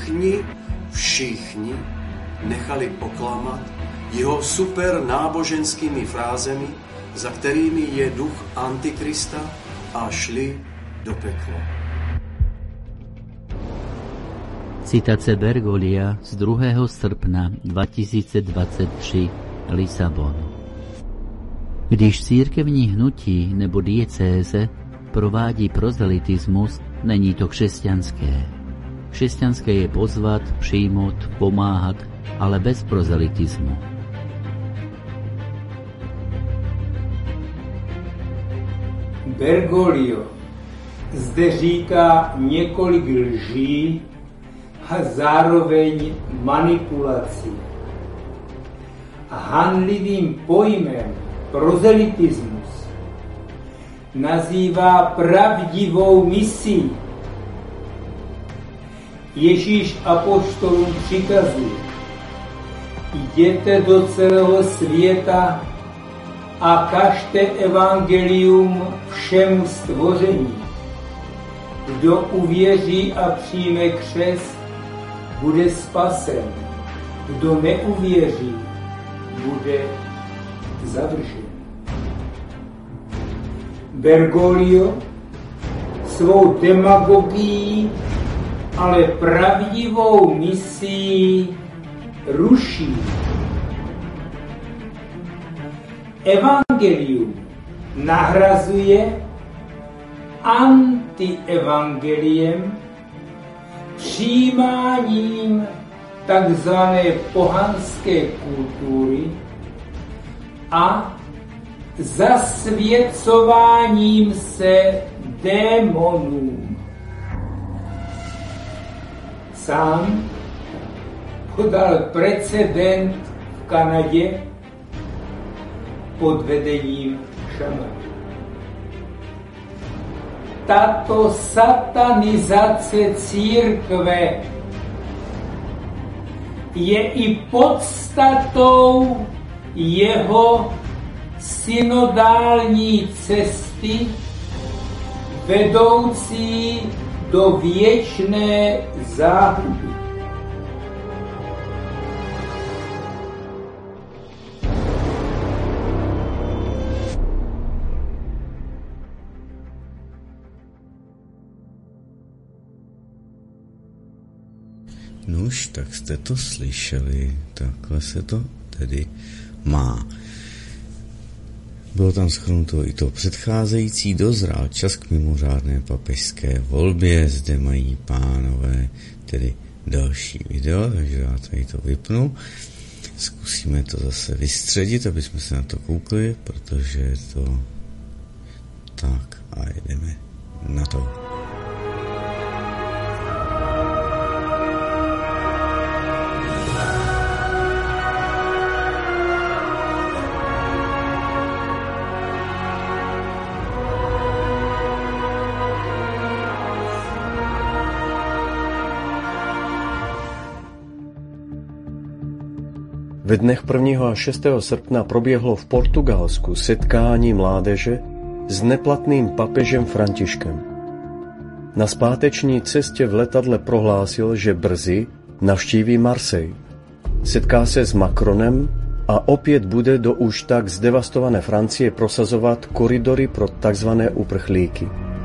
nechali oklamat jeho super náboženskými frázemi, za kterými je duch Antikrista a šli do pekla. Citace Bergolia z 2. srpna 2023 Lisabon. Když církevní hnutí nebo diecéze provádí prozelitismus, není to křesťanské. Křesťanské je pozvat, přijmout, pomáhat, ale bez prozelitismu. Bergoglio zde říká několik lží a zároveň manipulací. Hanlivým pojmem prozelitismus nazývá pravdivou misí. Ježíš apoštolům přikazuje: jděte do celého světa a kažte evangelium všemu stvoření. Kdo uvěří a přijme křest, bude spasen. Kdo neuvěří, bude zavržen. Bergoglio svou demagogií, ale pravdivou misí ruší. Evangelium nahrazuje antievangeliem přijímáním takzvané pohanské kultury a zasvěcováním se démonům. Sám podal precedent v Kanadě pod vedením šamanů. Tato satanizace církve je i podstatou jeho synodální cesty vedoucí do věčné záhuby. Nuž, tak jste to slyšeli, takhle se to tedy má. Bylo tam shrnuto i to předcházející, dozrál čas k mimořádné papežské volbě, zde mají pánové tedy další video, takže já tady to vypnu. zkusíme to zase vystředit, aby jsme se na to koukli, protože je to tak a jdeme na to. Ve dnech 1. a 6. srpna proběhlo v Portugalsku setkání mládeže s neplatným papežem Františkem. Na zpáteční cestě v letadle prohlásil, že brzy navštíví Marseille. Setká se s Macronem a opět bude do už tak zdevastované Francie prosazovat koridory pro takzvané uprchlíky.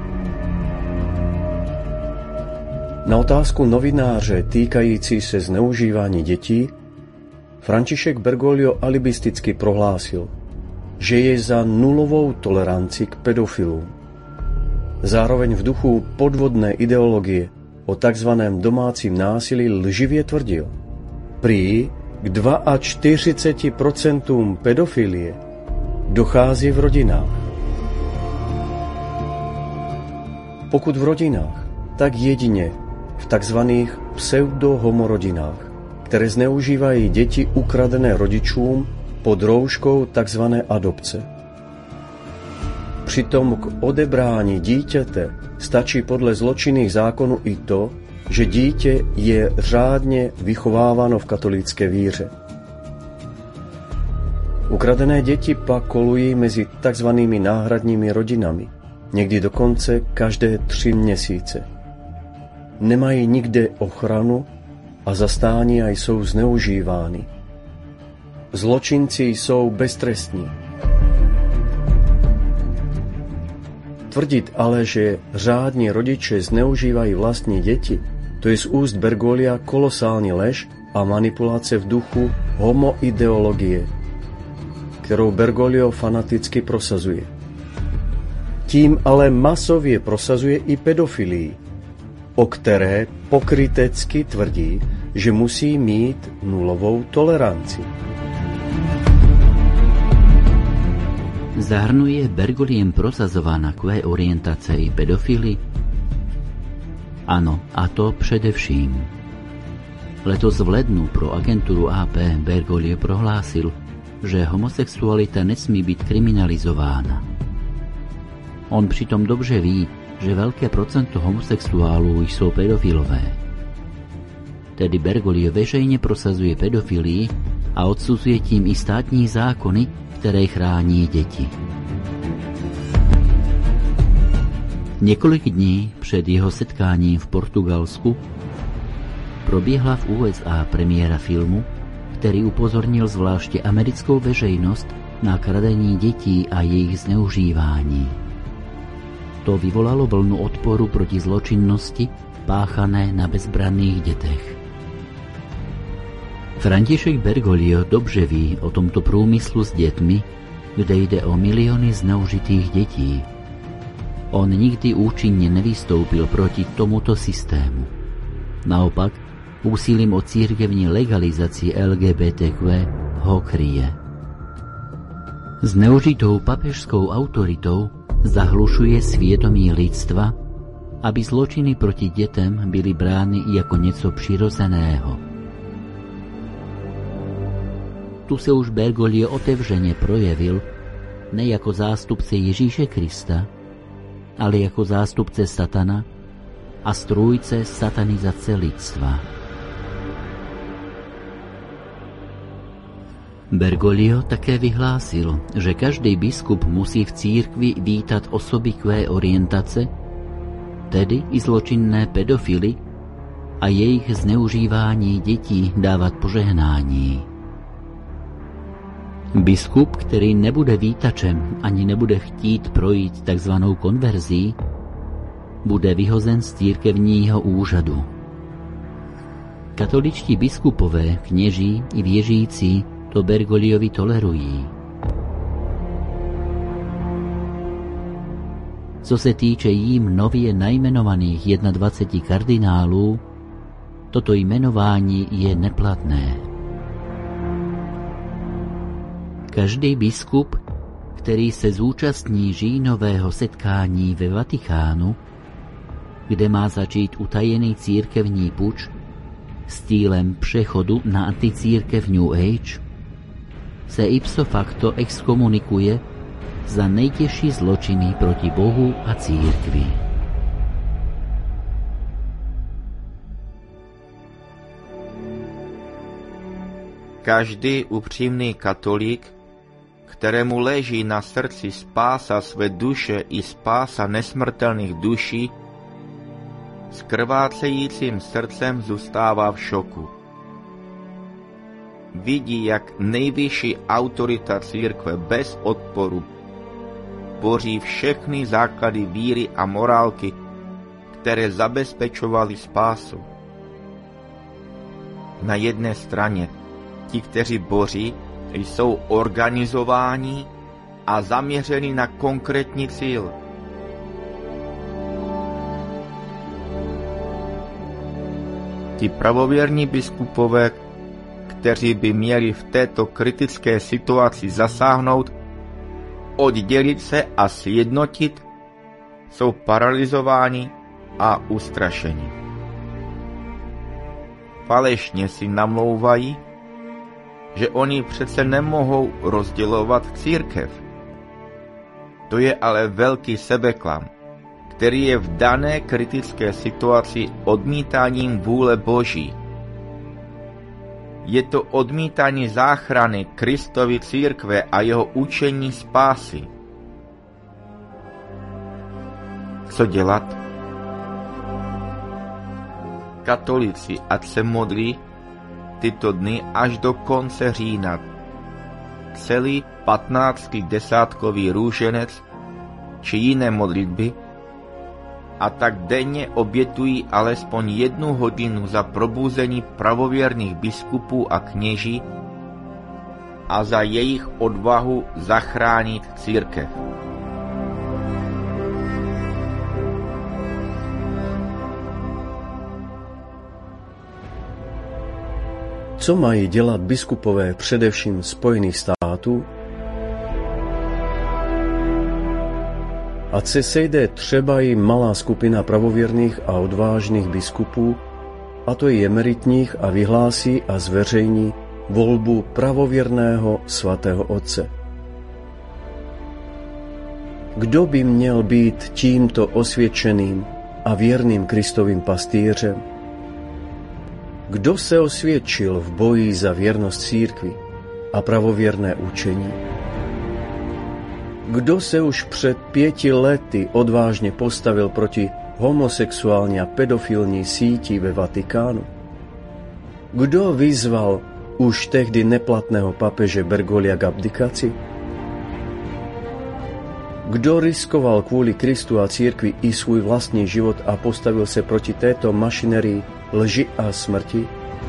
Na otázku novináře týkající se zneužívání dětí František Bergoglio alibisticky prohlásil, že je za nulovou toleranci k pedofilům. Zároveň v duchu podvodné ideologie o takzvaném domácím násilí lživě tvrdil, prý k 42% pedofilie dochází v rodinách. Pokud v rodinách, tak jedině v takzvaných pseudohomorodinách, které zneužívají děti ukradené rodičům pod rouškou tzv. Adopce. Přitom k odebrání dítěte stačí podle zločinných zákonů i to, že dítě je řádně vychováváno v katolické víře. Ukradené děti pak kolují mezi tzv. Náhradními rodinami, někdy dokonce každé 3 měsíce. Nemají nikde ochranu a zastání a jsou zneužívány. Zločinci jsou beztrestní. Tvrdit ale, že řádní rodiče zneužívají vlastní děti, to je z úst Bergoglia kolosální lež a manipulace v duchu homoideologie, kterou Bergoglio fanaticky prosazuje. Tím ale masově prosazuje i pedofilii, o které pokrytecky tvrdí, že musí mít nulovou toleranci. Zahrnuje Bergogliem prosazovaná queer orientace i pedofily? Ano, a to především. Letos v lednu pro agenturu AP Bergoglio prohlásil, že homosexualita nesmí být kriminalizována. On přitom dobře ví, že velké procento homosexuálů jsou pedofilové. Tedy Bergoglio veřejně prosazuje pedofilii a odsuzuje tím i státní zákony, které chrání děti. Několik dní před jeho setkáním v Portugalsku proběhla v USA premiéra filmu, který upozornil zvláště americkou veřejnost na kradení dětí a jejich zneužívání. To vyvolalo vlnu odporu proti zločinnosti páchané na bezbranných dětech. František Bergoglio dobře ví o tomto průmyslu s dětmi, kde jde o miliony zneužitých dětí. On nikdy účinně nevystoupil proti tomuto systému. Naopak, úsilím o církevní legalizaci LGBTQ ho kryje. Zneužitou papežskou autoritou zahlušuje svědomí lidstva, aby zločiny proti dětem byly brány jako něco přirozeného. Tu se už Bergoglio otevřeně projevil ne jako zástupce Ježíše Krista, ale jako zástupce satana a strůjce satanizace lidstva. Bergoglio také vyhlásil, že každý biskup musí v církvi vítat osoby queer orientace, tedy i zločinné pedofily, a jejich zneužívání dětí dávat požehnání. Biskup, který nebude vítačem ani nebude chtít projít takzvanou konverzí, bude vyhozen z církevního úřadu. Katoličtí biskupové, kněží i věřící to Bergogliovi tolerují. Co se týče jím nově najmenovaných 21 kardinálů, toto jmenování je neplatné. Každý biskup, který se zúčastní říjnového setkání ve Vatikánu, kde má začít utajený církevní puč s cílem přechodu na anticírkev New Age, se ipso facto exkomunikuje za nejtěžší zločiny proti Bohu a církvi. Každý upřímný katolík, kterému leží na srdci spása své duše i spása nesmrtelných duší, s krvácejícím srdcem zůstává v šoku. Vidí, jak nejvyšší autorita církve bez odporu boří všechny základy víry a morálky, které zabezpečovaly spásu. Na jedné straně ti, kteří boří, jsou organizováni a zaměřeni na konkrétní cíl. Ti pravověrní biskupové, kteří by měli v této kritické situaci zasáhnout, oddělit se a sjednotit, jsou paralyzováni a ustrašeni. Falešně si namlouvají, že oni přece nemohou rozdělovat církev. To je ale velký sebeklam, který je v dané kritické situaci odmítáním vůle Boží. Je to odmítání záchrany Kristovy církve a jeho učení spásy. Co dělat? Katolíci, ať se modlí tyto dny až do konce října celý 15. desátkový růženec či jiné modlitby a tak denně obětují alespoň 1 hodinu za probuzení pravověrných biskupů a kněží a za jejich odvahu zachránit církev. Co mají dělat biskupové především Spojených států? Ať se sejde třeba i malá skupina pravověrných a odvážných biskupů, a to i emeritních, a vyhlásí a zveřejní volbu pravověrného svatého otce. Kdo by měl být tímto osvědčeným a věrným Kristovým pastýřem? Kdo se osvědčil v boji za věrnost církvi a pravověrné učení? Kdo se už před 5 lety odvážně postavil proti homosexuální a pedofilní síti ve Vatikánu? Kdo vyzval už tehdy neplatného papeže Bergoglio k abdikaci? Kdo riskoval kvůli Kristu a církvi i svůj vlastní život a postavil se proti této mašinerii lži a smrti?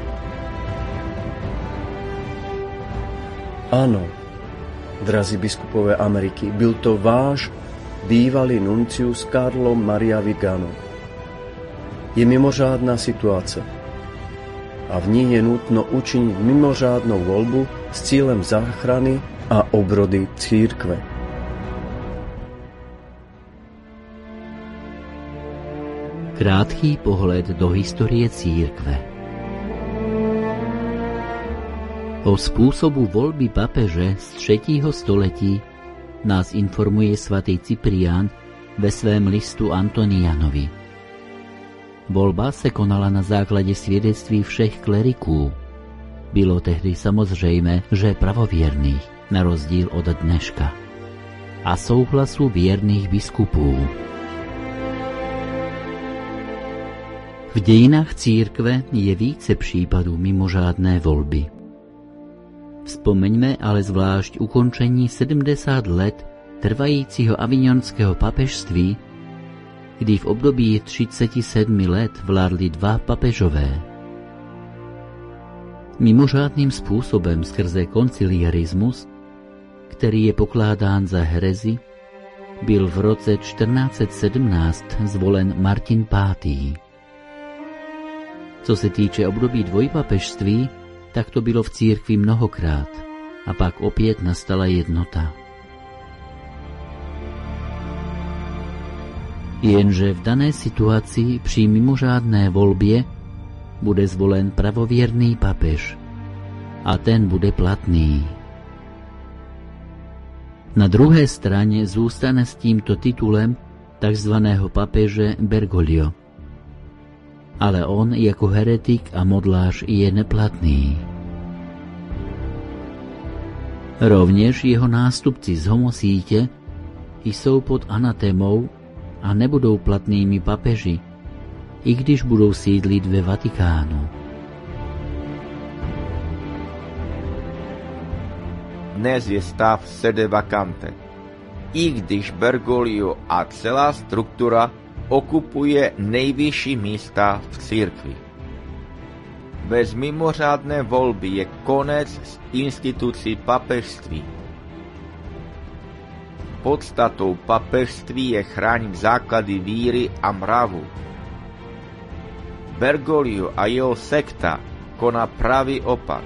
Ano, drazí biskupové Ameriky, byl to váš bývalý nuncius Carlo Maria Vigano. Je mimořádná situace a v ní je nutno učinit mimořádnou volbu s cílem záchrany a obrody církve. Krátký pohled do historie církve. O způsobu volby papeže z 3. století nás informuje svatý Cyprián ve svém listu Antonianovi. Volba se konala na základě svědectví všech kleriků. Bylo tehdy samozřejmé, že pravověrných, na rozdíl od dneška, a souhlasu věrných biskupů. V dějinách církve je více případů mimořádné volby. Vzpomeňme ale zvlášť ukončení 70 let trvajícího avignonského papežství, kdy v období 37 let vládli 2 papežové. Mimořádným způsobem skrze konciliarismus, který je pokládán za herezi, byl v roce 1417 zvolen Martin V. Co se týče období dvojpapežství, tak to bylo v církvi mnohokrát. a pak opět nastala jednota. Jenže v dané situácii při mimořádné volbě bude zvolen pravovierný papež a ten bude platný. Na druhé straně zůstane s tímto titulem takzvaného papeže Bergoglio. Ale on jako heretik a modlář je neplatný. Rovněž jeho nástupci z homosítě jsou pod anatémou a nebudou platnými papeži, i když budou sídlit ve Vatikánu. Dnes je stav sede vacante. I když Bergoglio a celá struktura okupuje nejvyšší místa v církvi. Bez mimořádné volby je konec s institucí papežství. Podstatou papežství je chránit základy víry a mravu. Bergoglio a jeho sekta koná pravý opak.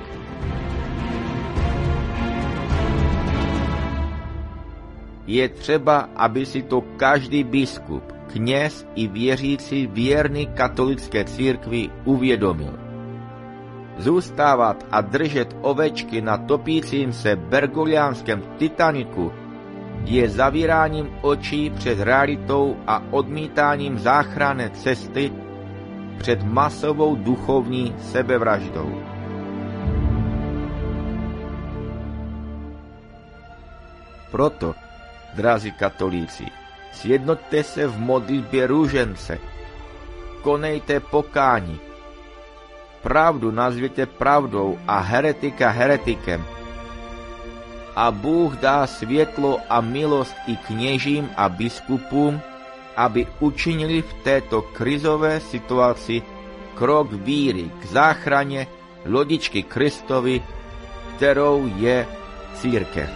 Je třeba, aby si to každý biskup, kněz i věřící věrný katolické církvi uvědomil. Zůstávat a držet ovečky na topícím se bergogliánském Titaniku je zavíráním očí před realitou a odmítáním záchranné cesty před masovou duchovní sebevraždou. Proto, drazí katolíci, sjednoťte se v modlitbě růžence, konejte pokání, pravdu nazvěte pravdou a heretika heretikem, a Bůh dá světlo a milost i kněžím a biskupům, aby učinili v této krizové situaci krok víry k záchraně lodičky Kristovi, kterou je církev.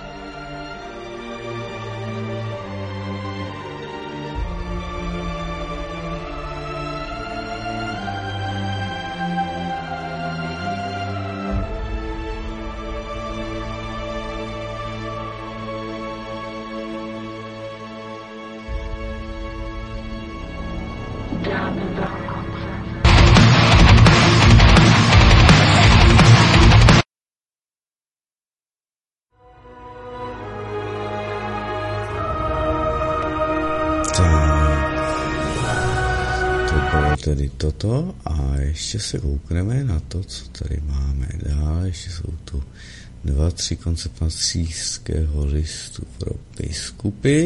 Tedy toto a ještě se koukneme na to, co tady máme dál. Ještě jsou tu 2-3 konce pastýřského listu pro biskupy.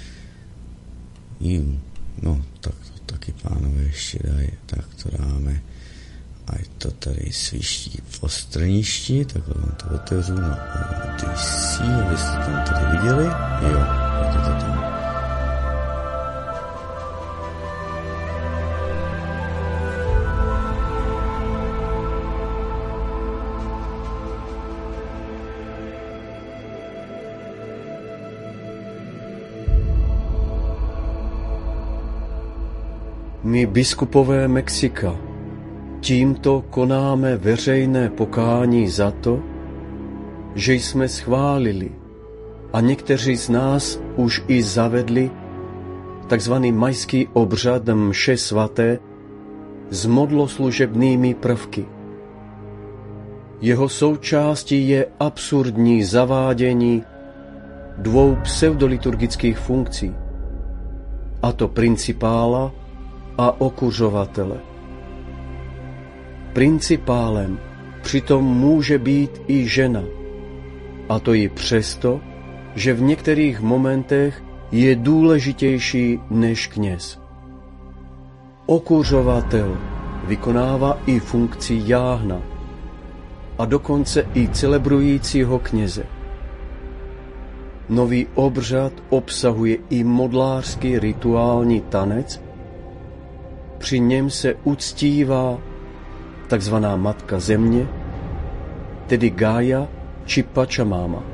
No, tak to taky pánové ještě dají. Tak to dáme. Ať to tady sviští v ostrništi, tak vám to otevřu na OTC, abyste tam tady viděli. Jo, je to tam. My biskupové Mexika tímto konáme veřejné pokání za to, že jsme schválili a někteří z nás už i zavedli takzvaný majský obřad mše svaté s modloslužebnými prvky. Jeho součástí je absurdní zavádění 2 pseudoliturgických funkcí, a to principála a okuřovatele. Principálem přitom může být i žena, a to i přesto, že v některých momentech je důležitější než kněz. Okuřovatel vykonává i funkci jáhna a dokonce i celebrujícího kněze. Nový obřad obsahuje i modlářský rituální tanec, při něm se uctívá takzvaná Matka Země, tedy Gaia či Pachamama.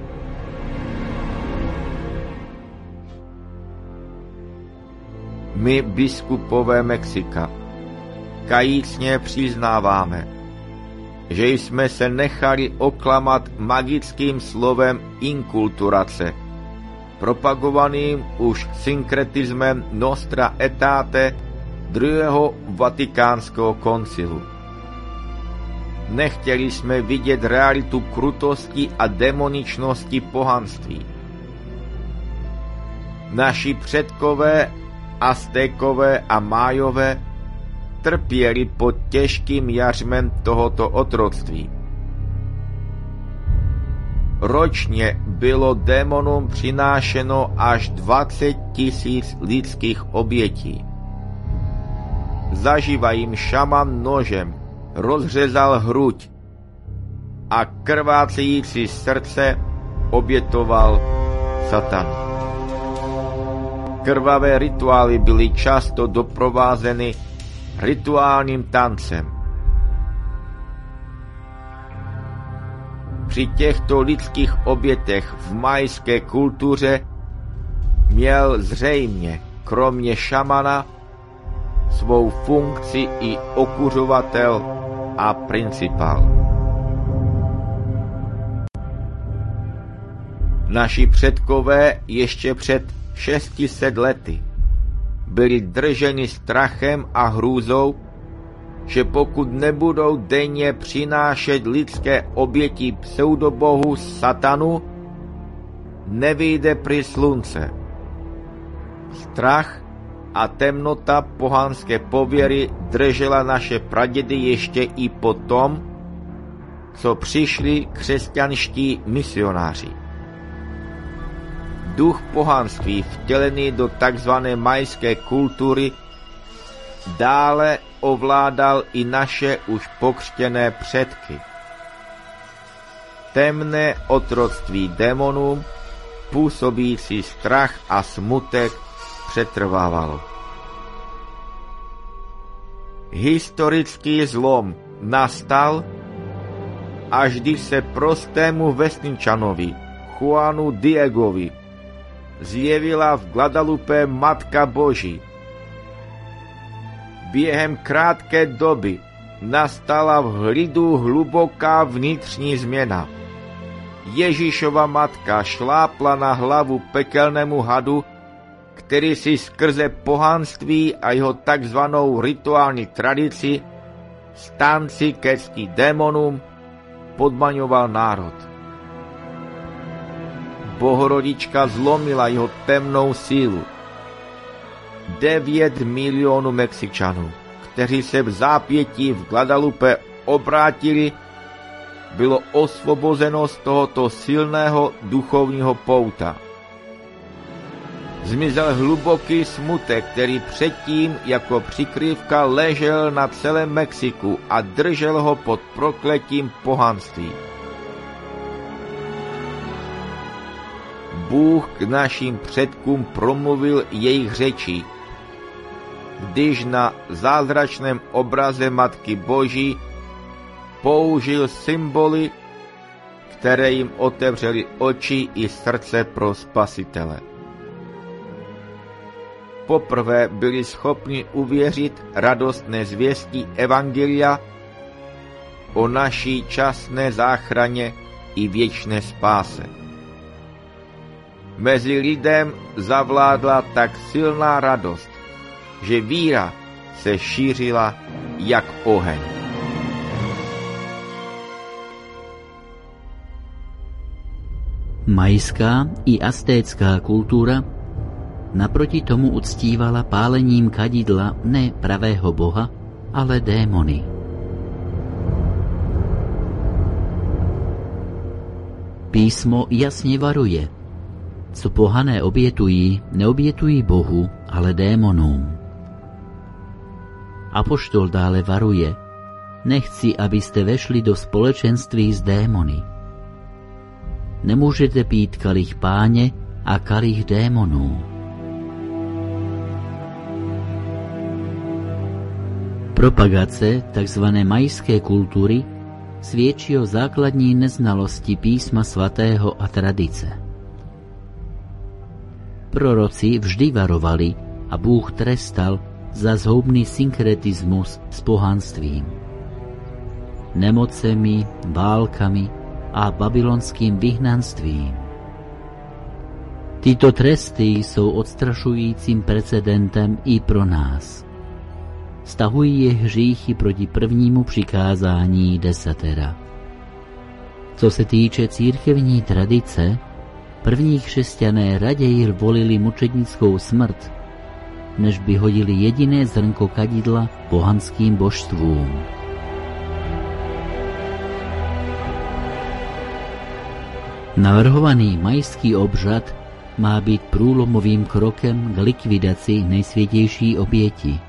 My, biskupové Mexika, kajícně přiznáváme, že jsme se nechali oklamat magickým slovem inkulturace, propagovaným už synkretismem Nostra Aetate druhého vatikánského koncilu. Nechtěli jsme vidět realitu krutosti a demoničnosti pohanství. Naši předkové, Aztékové a Májové trpěli pod těžkým jařmem tohoto otroctví. Ročně bylo démonům přinášeno až 20 000 lidských obětí. Zaživa jim šaman nožem rozřezal hruď a krvácející srdce obětoval satanu. Krvavé rituály byly často doprovázeny rituálním tancem. Při těchto lidských obětech v majské kultuře měl zřejmě, kromě šamana, svou funkci i okuřovatel a principál. Naši předkové ještě před 600 lety byli drženi strachem a hrůzou, že pokud nebudou denně přinášet lidské oběti pseudobohu satanu, nevyjde prý slunce. Strach a temnota pohanské pověry držela naše pradědy ještě i po tom, co přišli křesťanští misionáři. Duch pohanství vtělený do takzvané majské kultury dále ovládal i naše už pokřtěné předky. Temné otroctví démonům, působící strach a smutek, přetrvávalo. Historický zlom nastal, až když se prostému vesničanovi Juanu Diegovi zjevila v Guadalupe Matka Boží. Během krátké doby nastala v lidu hluboká vnitřní změna. Ježíšova matka šlápla na hlavu pekelnému hadu, který si skrze pohanství a jeho takzvanou rituální tradici s tanci ke cti démonům podmaňoval národ. Bohorodička zlomila jeho temnou sílu. 9 milionů Mexičanů, kteří se v zápětí v Guadalupe obrátili, bylo osvobozeno z tohoto silného duchovního pouta. Zmizel hluboký smutek, který předtím jako přikrývka ležel na celém Mexiku a držel ho pod prokletím pohanství. Bůh k našim předkům promluvil jejich řečí, když na zázračném obraze Matky Boží použil symboly, které jim otevřely oči i srdce pro Spasitele. Poprvé byli schopni uvěřit radostné zvěsti evangelia o naší časné záchraně i věčné spáse. Mezi lidem zavládla tak silná radost, že víra se šířila jak oheň. Majská i aztécká kultúra naproti tomu uctívala pálením kadidla ne pravého boha, ale démony. Písmo jasně varuje, co pohané obětují, neobětují Bohu, ale démonům. Apoštol dále varuje, nechci, abyste vešli do společenství s démony. Nemůžete pít kalich Páně a kalich démonů. Propagace tzv. Majské kultury svědčí o základní neznalosti písma svatého a tradice. Proroci vždy varovali a Bůh trestal za zhoubný synkretismus s pohanstvím. nemocemi, válkami a babylonským vyhnanstvím. Tyto tresty jsou odstrašujícím precedentem i pro nás. Stahují je hříchy proti prvnímu přikázání desatera. Co se týče církevní tradice, první křesťané raději volili mučednickou smrt, než by hodili jediné zrnko kadidla pohanským božstvům. Navrhovaný majský obřad má být průlomovým krokem k likvidaci nejsvětější oběti.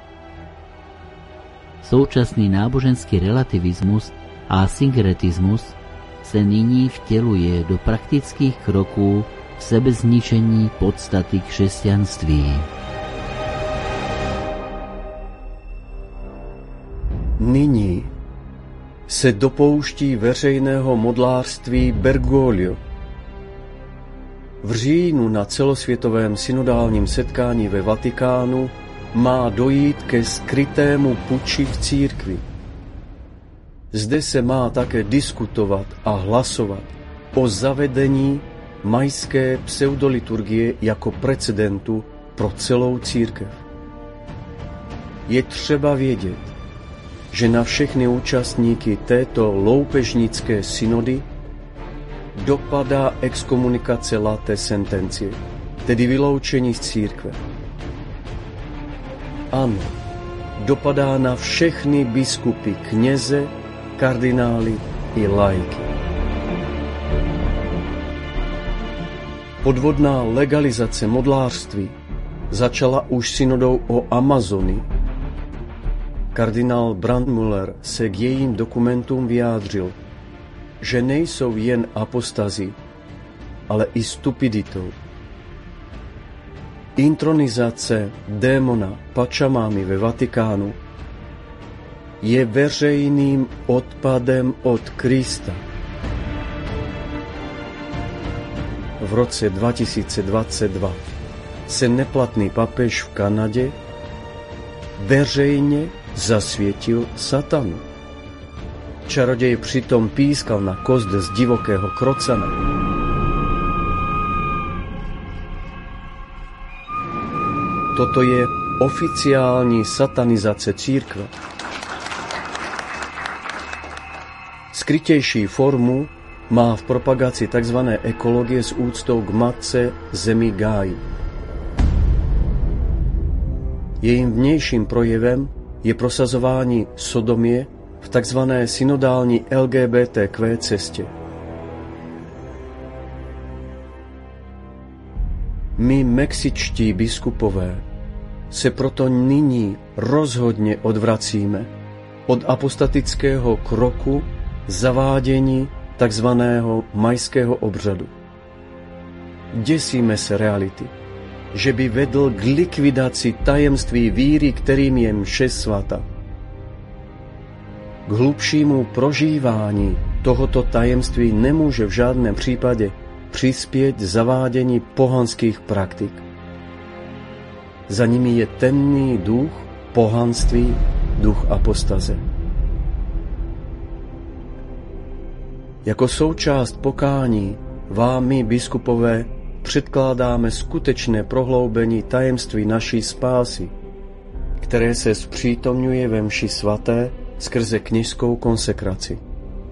Současný náboženský relativismus a synkretismus se nyní vtěluje do praktických kroků k sebezničení podstaty křesťanství. Nyní se dopouští veřejného modlářství Bergoglio. V říjnu na celosvětovém synodálním setkání ve Vatikánu má dojít ke skrytému puči v církvi. Zde se má také diskutovat a hlasovat o zavedení majské pseudoliturgie jako precedentu pro celou církev. Je třeba vědět, že na všechny účastníky této loupežnické synody dopadá exkomunikace late sentencie, tedy vyloučení z církve. Ano, dopadá na všechny biskupy, kněze, kardinály i laiky. Podvodná legalizace modlářství začala už synodou o Amazonii. Kardinál Brandmüller se k jejím dokumentům vyjádřil, že nejsou jen apostazí, ale i stupiditou. Intronizace démona Pachamámy ve Vatikánu je veřejným odpadem od Krista. V roce 2022 se neplatný papež v Kanadě veřejně zasvětil satanu. Čaroděj přitom pískal na kost z divokého krocana. Toto je oficiální satanizace církve. Skrytější formu má v propagaci tzv. Ekologie s úctou k matce zemi Gáji. Jejím vnějším projevem je prosazování sodomie v tzv. Synodální LGBTQ cestě. My, mexičtí biskupové, se proto nyní rozhodně odvracíme od apostatického kroku zavádění takzvaného majského obřadu. Děsíme se reality, že by vedl k likvidaci tajemství víry, kterým je mše svatá. K hlubšímu prožívání tohoto tajemství nemůže v žádném případě přispět zavádění pohanských praktik. Za nimi je temný duch pohanství, duch apostaze. Jako součást pokání vám my, biskupové, předkládáme skutečné prohloubení tajemství naší spásy, které se zpřítomňuje ve mši svaté skrze kněžskou konsekraci.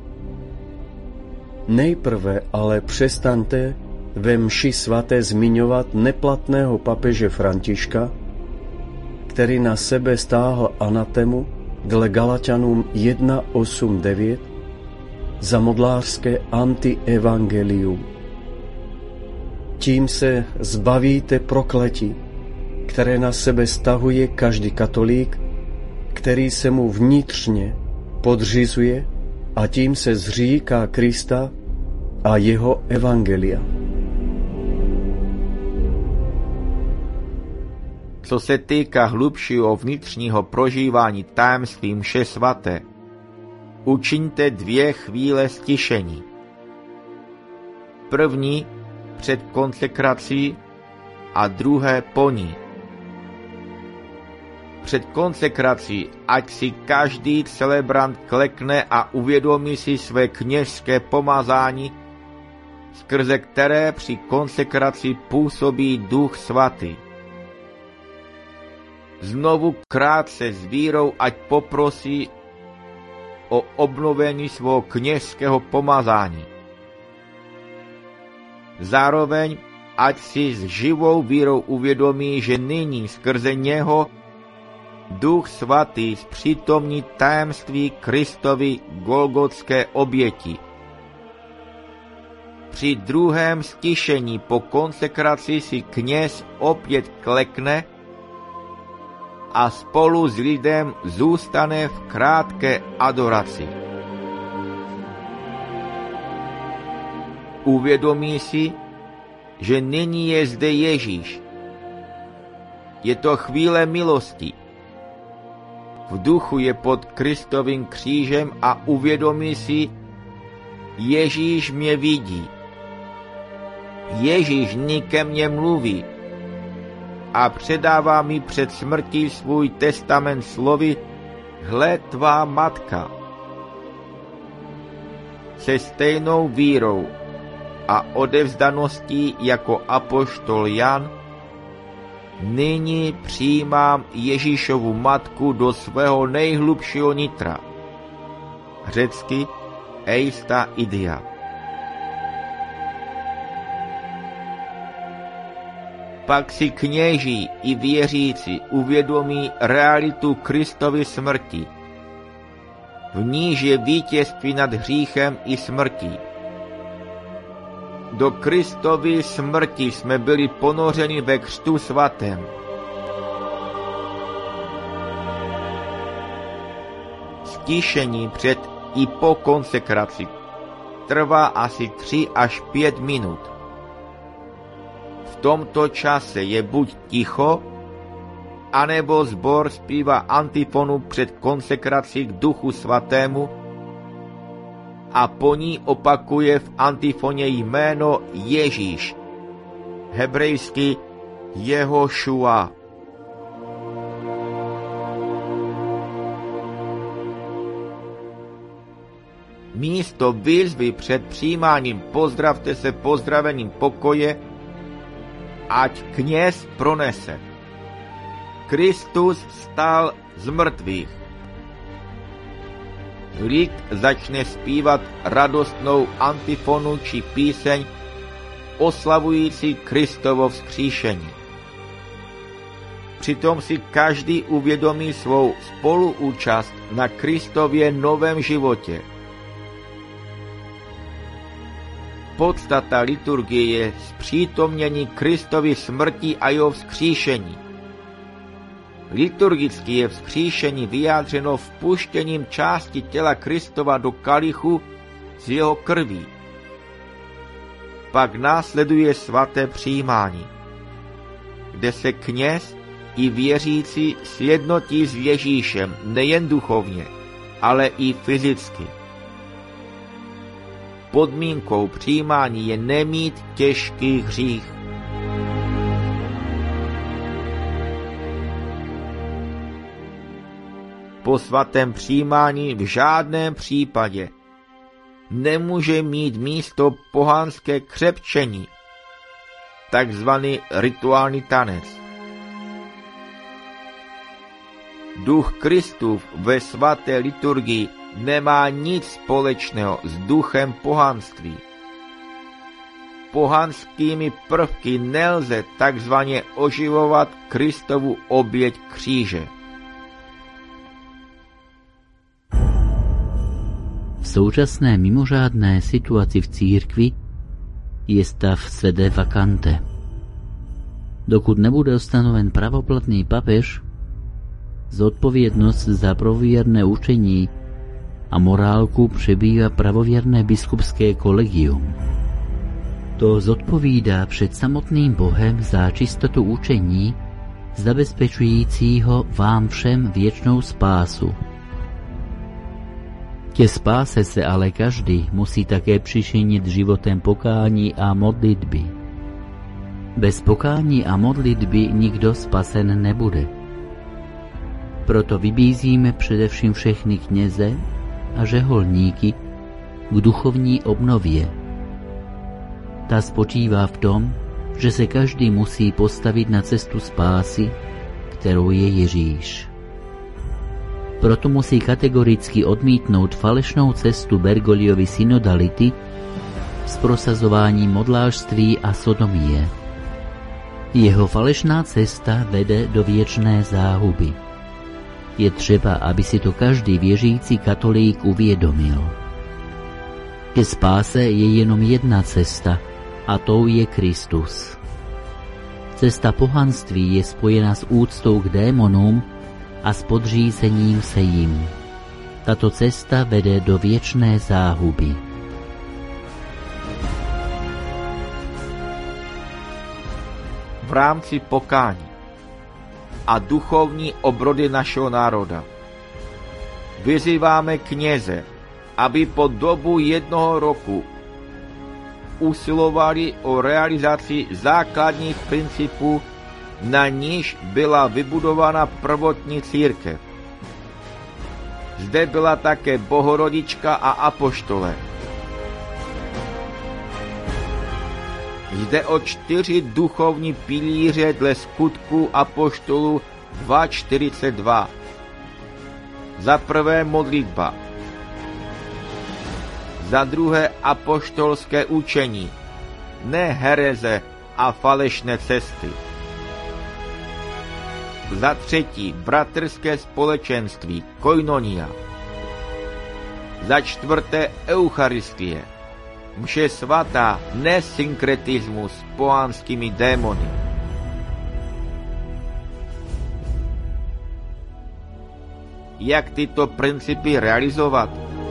Nejprve ale přestaňte ve mši svaté zmiňovat neplatného papeže Františka, který na sebe stáhl anatému dle Galatianům 1.8.9 za modlářské antievangelium. Tím se zbavíte prokletí, které na sebe stahuje každý katolík, který se mu vnitřně podřizuje a tím se zříká Krista a jeho evangelia. Co se týká hlubšího vnitřního prožívání tajemství mše svaté, učiňte 2 chvíle stišení. První před konsekrací a druhé po ní. před konsekrací, ať si každý celebrant klekne a uvědomí si své kněžské pomazání, skrze které při konsekraci působí Duch Svatý. Znovu krátce s vírou ať poprosí o obnovení svého kněžského pomazání. Zároveň ať si s živou vírou uvědomí, že nyní skrze něho Duch Svatý zpřítomní tajemství Kristovy golgotské oběti. Při druhém stišení po konsekraci si kněz opět klekne a spolu s lidem zůstane v krátké adoraci. Uvědomí si, že nyní je zde Ježíš. Je to chvíle milosti. V duchu je pod Kristovým křížem a uvědomí si, Ježíš mě vidí. Ježíš nyní ke mně mluví a předává mi před smrtí svůj testament slovy: hle tvá matka. Se stejnou vírou a odevzdaností jako apoštol Jan nyní přijímám Ježíšovu matku do svého nejhlubšího nitra. Řecky eista idia. Pak si kněží i věřící uvědomí realitu Kristovy smrti. V níž je vítězství nad hříchem i smrtí. Do Kristovy smrti jsme byli ponořeni ve křtu svatém. Stišení před i po konsekraci trvá asi 3 až 5 minut. V tomto čase je buď ticho, anebo sbor zpívá antifonu před konsekrací k Duchu Svatému a po ní opakuje v antifoně jméno Ježíš, hebrejsky Jehošua. Místo výzvy před přijímáním pozdravte se pozdravením pokoje, ať kněz pronese: Kristus vstal z mrtvých. Lid začne zpívat radostnou antifonu či píseň oslavující Kristovo vzkříšení. Přitom si každý uvědomí svou spoluúčast na Kristově novém životě. Podstata liturgie je zpřítomnění Kristovy smrti a jeho vzkříšení. Liturgicky je vzkříšení vyjádřeno vpuštěním části těla Kristova do kalichu z jeho krví. Pak následuje svaté přijímání, kde se kněz i věřící sjednotí s Ježíšem nejen duchovně, ale i fyzicky. Podmínkou přijímání je nemít těžký hřích. Po svatém přijímání v žádném případě nemůže mít místo pohanské křepčení, takzvaný rituální tanec. Duch Kristův ve svaté liturgii nemá nic společného s duchem pohanství. Pohanskými prvky nelze takzvaně oživovat Kristovu oběť kříže. V současné mimořádné situaci v církvi je stav sede vacante. Dokud nebude ustanoven pravoplatný papež, zodpovědnost za pravověrné učení a morálku přebývá pravověrné biskupské kolegium. To zodpovídá před samotným Bohem za čistotu učení, zabezpečujícího vám všem věčnou spásu. Ke spáse se ale každý musí také přičinit životem pokání a modlitby. Bez pokání a modlitby nikdo spasen nebude. Proto vybízíme především všechny kněze a řeholníky k duchovní obnově. Ta spočívá v tom, že se každý musí postavit na cestu spásy, kterou je Ježíš. Proto musí kategoricky odmítnout falešnou cestu Bergoliovy synodality s prosazováním modlářství a sodomie. Jeho falešná cesta vede do věčné záhuby. Je třeba, aby si to každý věřící katolík uvědomil. Ke spáse je jenom jedna cesta, a tou je Kristus. Cesta pohanství je spojena s úctou k démonům a s podřízením se jim. Tato cesta vede do věčné záhuby. V rámci pokání a duchovní obrody našeho národa vyzýváme kněze, aby po dobu 1 roku usilovali o realizaci základních principů, na níž byla vybudována prvotní církev. Zde byla také Bohorodička a apoštole. Jde o 4 duchovní pilíře dle Skutků apoštolů 2.42. Za prvé modlitba. Za druhé apoštolské učení, ne hereze a falešné cesty. Za třetí bratrské společenství, koinonia. Za čtvrté eucharistie, mše svatá, ne synkretismus s pohanskými démony. Jak tyto principy realizovat?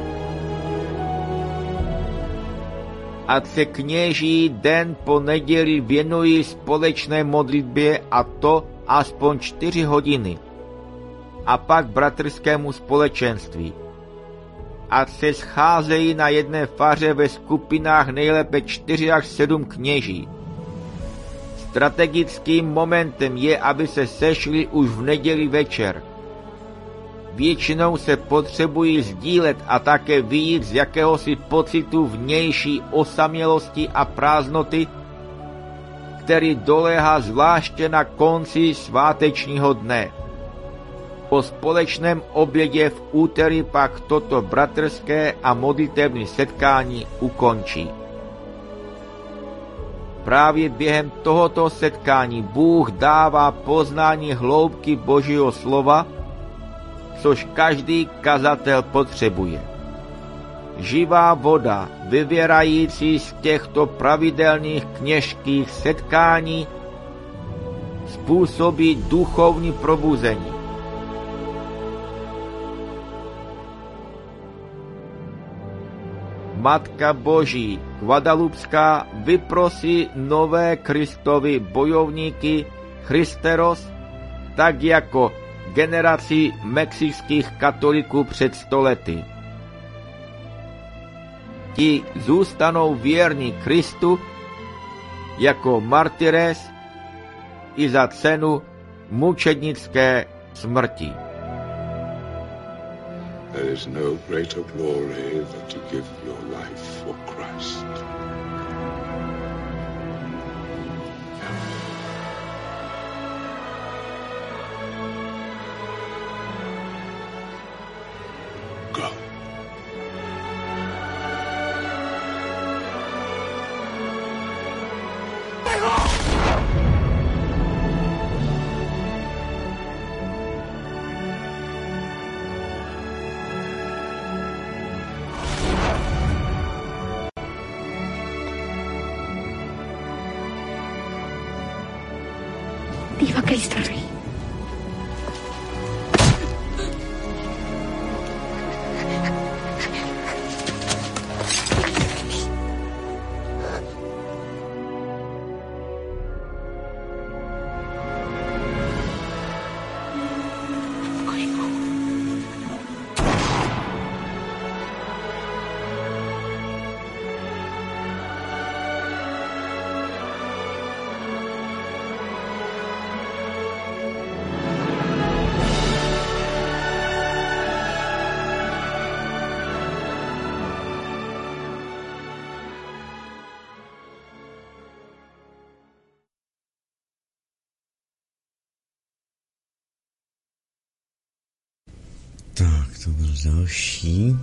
Ať se kněží den po neděli věnují společné modlitbě, a to aspoň 4 hodiny. A pak bratrskému společenství. Ať se scházejí na jedné faře ve skupinách nejlépe 4 až 7 kněží. Strategickým momentem je, aby se sešli už v neděli večer. Většinou se potřebují sdílet a také vyjít z jakéhosi pocitu vnější osamělosti a prázdnoty, který doléhá zvláště na konci svátečního dne. Po společném obědě v úterý pak toto bratrské a modlitevní setkání ukončí. Právě během tohoto setkání Bůh dává poznání hloubky Božího slova, což každý kazatel potřebuje. Živá voda, vyvěrající z těchto pravidelných kněžských setkání, způsobí duchovní probuzení. Matka Boží Guadalupská vyprosí nové Kristovy bojovníky Christeros, tak jako generaci mexických katolíků před 100 lety. Ti zůstanou věrní Kristu jako martyres i za cenu mučednické smrti. There is no greater glory than to give your life for Christ. Go. Viva Cristo Rey. to byl další.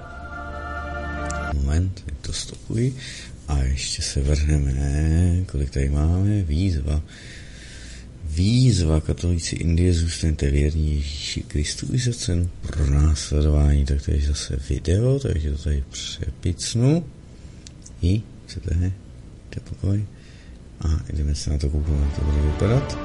Moment, to stopuji. A ještě se vrhneme, kolik tady máme, výzva katolíci Indie, zůstaňte věrní Ježíši Kristu i za cenu pronásledování. Tak tady zase video, takže to tady přepicnu. Chcete? Pokoj. A jdeme se na to kouknout, jak to bude vypadat.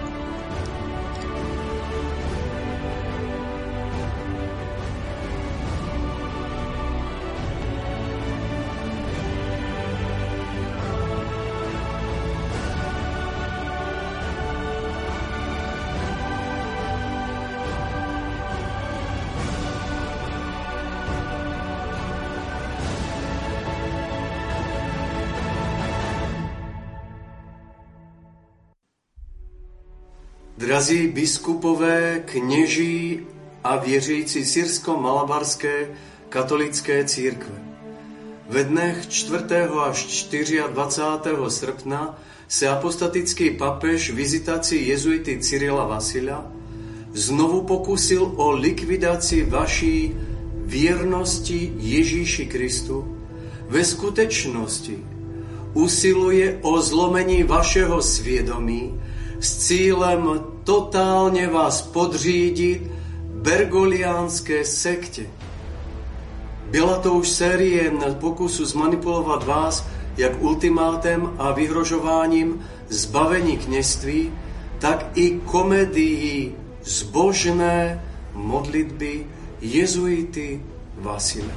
Drazí biskupové, kněží a věřící syrsko-malabarské katolické církve. Ve dnech 4. až 24. srpna se apostatický papež vizitaci jezuity Cyrila Vasila znovu pokusil o likvidaci vaší věrnosti Ježíši Kristu. Ve skutečnosti usiluje o zlomení vašeho svědomí s cílem totálně vás podřídit bergoliánské sektě. Byla to už série pokusu zmanipulovat vás jak ultimátem a vyhrožováním zbavení kněžství, tak i komedii zbožné modlitby jezuity Vasila.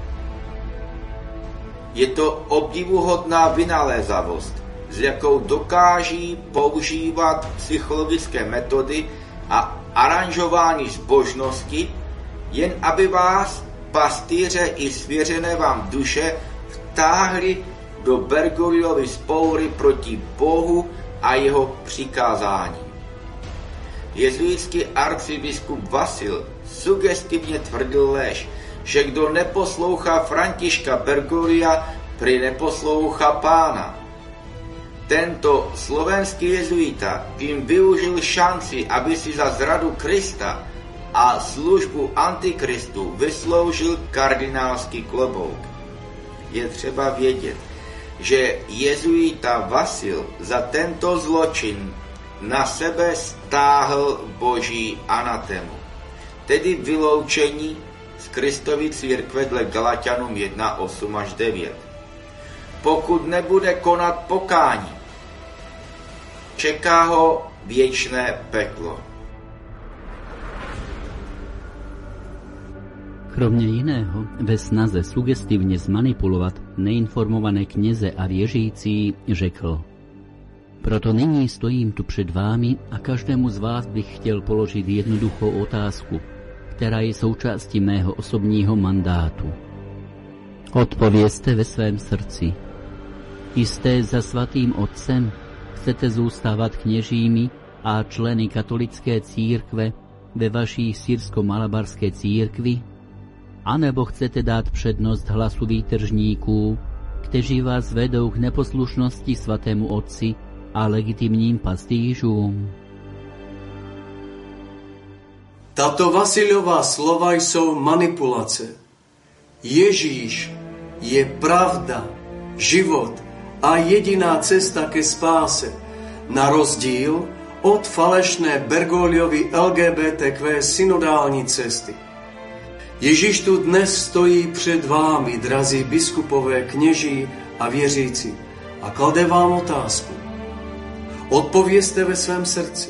Je to obdivuhodná vynalézavost, s jakou dokáží používat psychologické metody a aranžování zbožnosti, jen aby vás, pastýře i svěřené vám duše, vtáhli do Bergoliovy vzpoury proti Bohu a jeho přikázání. Jezuitský arcibiskup Vasil sugestivně tvrdil lež, že kdo neposlouchá Františka Bergolia, prý neposlouchá Pána. Tento slovenský jezuita tím využil šanci, aby si za zradu Krista a službu Antikristu vysloužil kardinálský klobouk. Je třeba vědět, že jezuita Vasil za tento zločin na sebe stáhl boží anatému, tedy vyloučení z Kristovy církve dle Galatianům 1, 8 až 9. Pokud nebude konat pokání, čeká ho věčné peklo. Kromě jiného, ve snaze sugestivně zmanipulovat neinformované kněze a věřící, řekl: Proto nyní stojím tu před vámi a každému z vás bych chtěl položit jednoduchou otázku, která je součástí mého osobního mandátu. Odpovězte ve svém srdci. Jste za svatým otcem, chcete zůstávat kněžími a členy katolické církve ve vaší syrsko-malabarské církvi? A nebo chcete dát přednost hlasu výtržníků, kteří vás vedou k neposlušnosti svatému otci a legitimním pastýřům? Tato Vasiljová slova jsou manipulace. Ježíš je pravda, život a jediná cesta ke spáse, na rozdíl od falešné Bergoliovy LGBTQ synodální cesty. Ježíš tu dnes stojí před vámi, drazí biskupové, kněží a věřící, a klade vám otázku. Odpovězte ve svém srdci.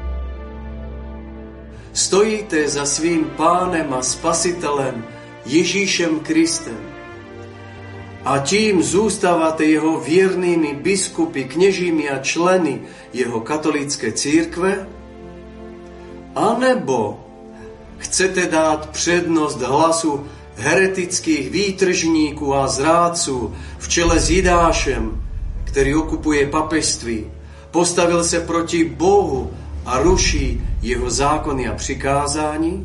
Stojíte za svým pánem a spasitelem Ježíšem Kristem a tím zůstáváte jeho věrnými biskupy, kněžími a členy jeho katolické církve? A nebo chcete dát přednost hlasu heretických výtržníků a zrádců v čele s Jidášem, který okupuje papežství, postavil se proti Bohu a ruší jeho zákony a přikázání?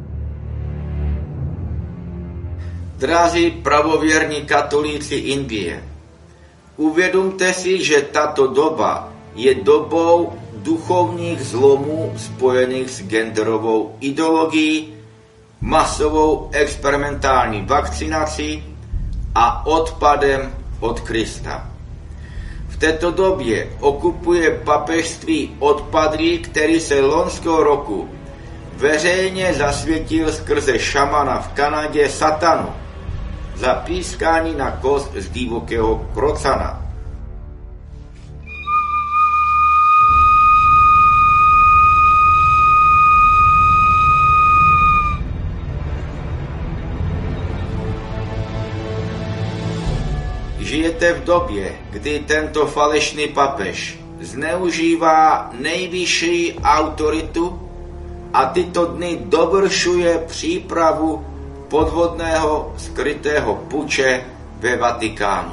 Drazí pravověrní katolíci Indie, uvědomte si, že tato doba je dobou duchovních zlomů spojených s genderovou ideologií, masovou experimentální vakcinací a odpadem od Krista. V této době okupuje papežství odpadlík, který se loňského roku veřejně zasvětil skrze šamana v Kanadě satanu za pískání na kost z divokého krocana. Žijete v době, kdy tento falešný papež zneužívá nejvyšší autoritu a tyto dny dovršuje přípravu podvodného skrytého puče ve Vatikánu.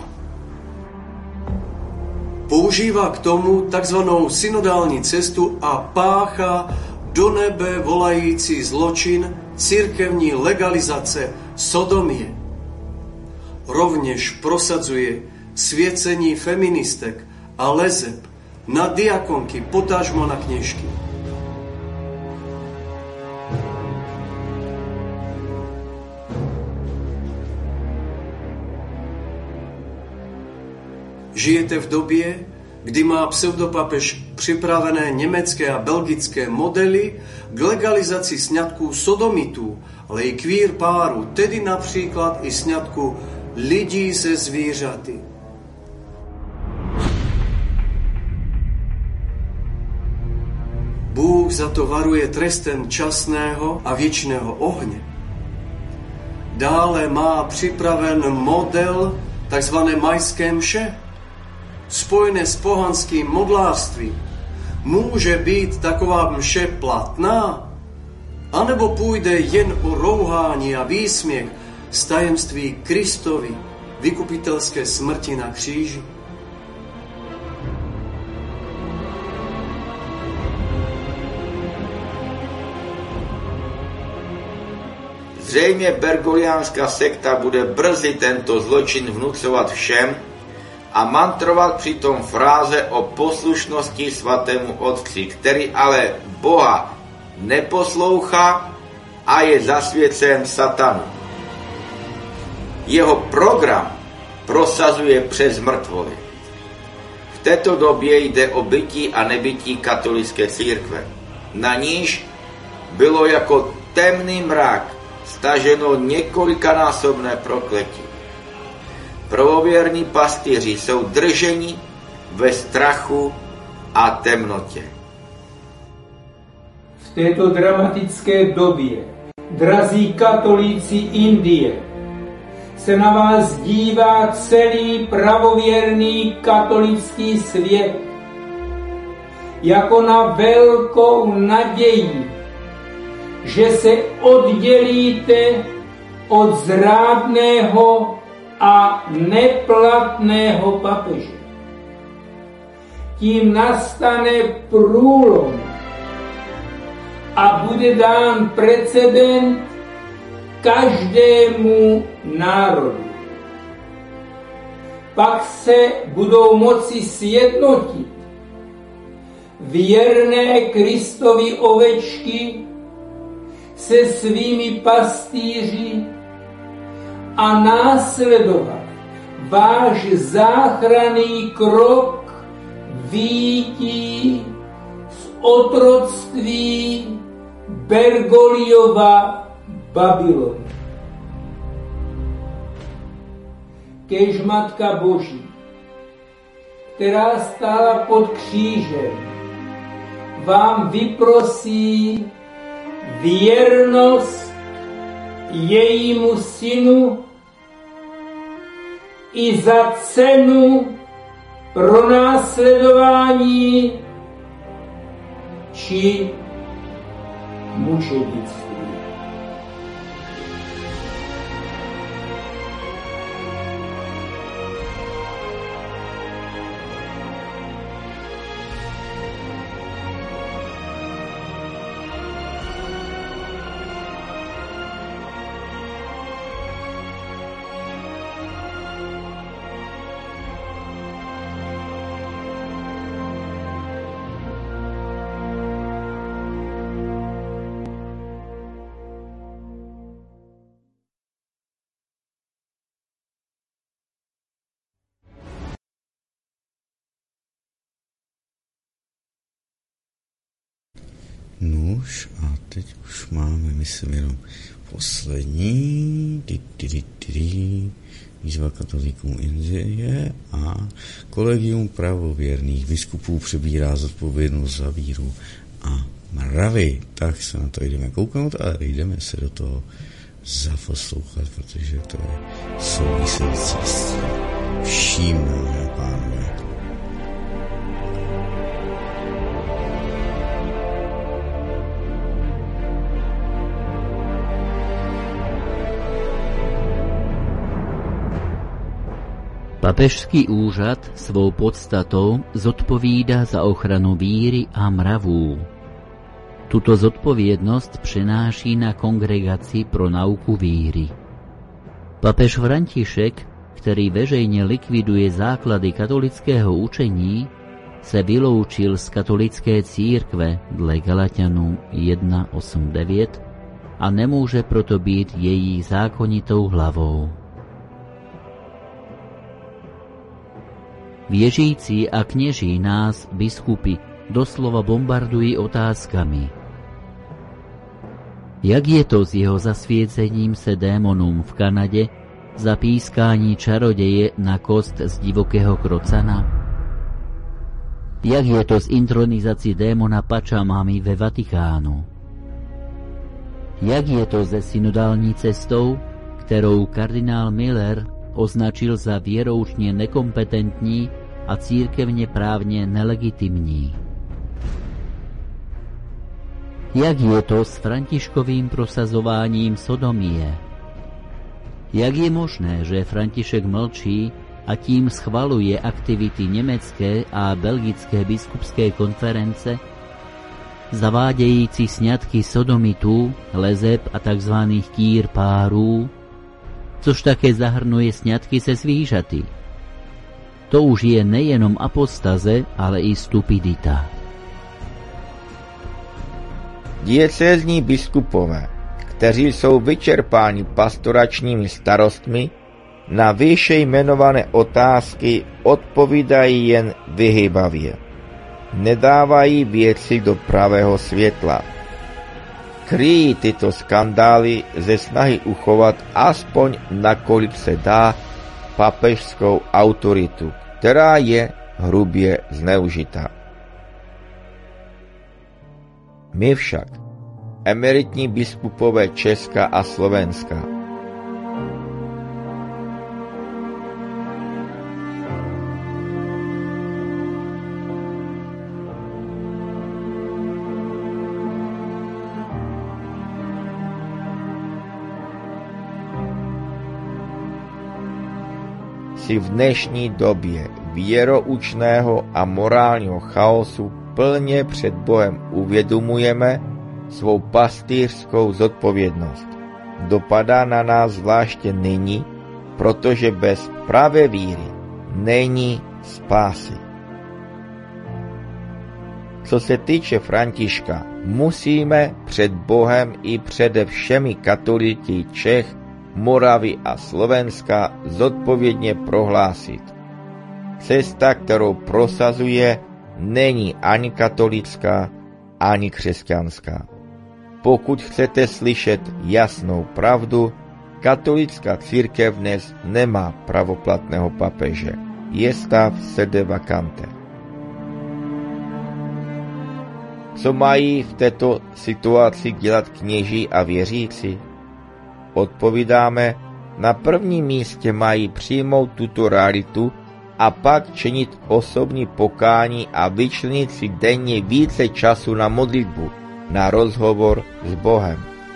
Používá k tomu takzvanou synodální cestu a páchá do nebe volající zločin církevní legalizace sodomie. Rovněž prosadzuje svěcení feministek a leseb na diakonky, potažmo na kněžky. Žijete v době, kdy má pseudopapež připravené německé a belgické modely k legalizaci sňatků sodomitů, ale i queer páru, tedy například i sňatku lidí se zvířaty. Bůh za to varuje trestem časného a věčného ohně. Dále má připraven model takzvané majské mše, spojené s pohanským modlářstvím. Může být taková mše platná? A nebo půjde jen o rouhání a výsměch z tajemství Kristovy vykupitelské smrti na kříži? Zřejmě bergoliánská sekta bude brzy tento zločin vnucovat všem a mantrovat přitom fráze o poslušnosti svatému otci, který ale Boha neposlouchá a je zasvěcen satanu. Jeho program prosazuje přes mrtvoly. V této době jde o bytí a nebytí katolické církve. Na níž bylo jako temný mrak staženo několikanásobné prokletí. Pravověrní pastýři jsou drženi ve strachu a temnotě. V této dramatické době, drazí katolíci Indie, se na vás dívá celý pravověrný katolický svět jako na velkou naději, že se oddělíte od zrádného a neplatného papeže. Tím nastane průlom a bude dán precedent každému národu. Pak se budou moci sjednotit věrné Kristovi ovečky se svými pastýři a následovat váš záchranný krok vyjití z otroctví Bergoliova Babylonu. Kéž Matka Boží, která stála pod křížem, vám vyprosí věrnost jejímu synu i za cenu pronásledování či mučednictví. Nuž a teď už máme, myslím, jenom poslední výzva katolíkům Indie a kolegium pravověrných biskupů přebírá zodpovědnost za víru a mravy. Tak se na to jdeme kouknout a jdeme se do toho zaposlouchat, protože to je související s vším, dámy a pánové. Papežský úřad svou podstatou zodpovídá za ochranu víry a mravů. Tuto zodpovědnost přenáší na Kongregaci pro nauku víry. Papež František, který veřejně likviduje základy katolického učení, se vyloučil z katolické církve dle Galatianům 1:8-9 a nemůže proto být její zákonitou hlavou. Věřící a kněží nás, biskupy, doslova bombardují otázkami. Jak je to s jeho zasvěcením se démonům v Kanadě za pískání čaroděje na kost z divokého krocana? Jak je to s intronizací démona Pačamámy ve Vatikánu? Jak je to se synodální cestou, kterou kardinál Miller označil za věroučně nekompetentní a církevně právně nelegitimní? Jak je to s Františkovým prosazováním sodomie? Jak je možné, že František mlčí a tím schvaluje aktivity německé a belgické biskupské konference, zavádějící sňatky sodomitů, lezeb a tzv. Kýr párů, což také zahrnuje sňatky se zvířaty? To už je nejenom apostaze, ale i stupidita. Diecézní biskupové, kteří jsou vyčerpáni pastoračními starostmi, na výše jmenované otázky odpovídají jen vyhýbavě. Nedávají věci do pravého světla. Kryjí tyto skandály ze snahy uchovat aspoň nakolik se dá papežskou autoritu, která je hrubě zneužita. My však, emeritní biskupové Česka a Slovenska, si v dnešní době věroučného a morálního chaosu plně před Bohem uvědomujeme svou pastýřskou zodpovědnost. Dopadá na nás zvláště nyní, protože bez pravé víry není spásy. Co se týče Františka, musíme před Bohem i přede všemi katolíky Čech, Moravy a Slovenska zodpovědně prohlásit. Cesta, kterou prosazuje, není ani katolická, ani křesťanská. Pokud chcete slyšet jasnou pravdu, katolická církev dnes nemá pravoplatného papeže. Je stav sede vacante. Co mají v této situaci dělat kněží a věřící? Odpovídáme, na prvním místě mají přijmout tuto realitu a pak činit osobní pokání a vyčlenit si denně více času na modlitbu, na rozhovor s Bohem.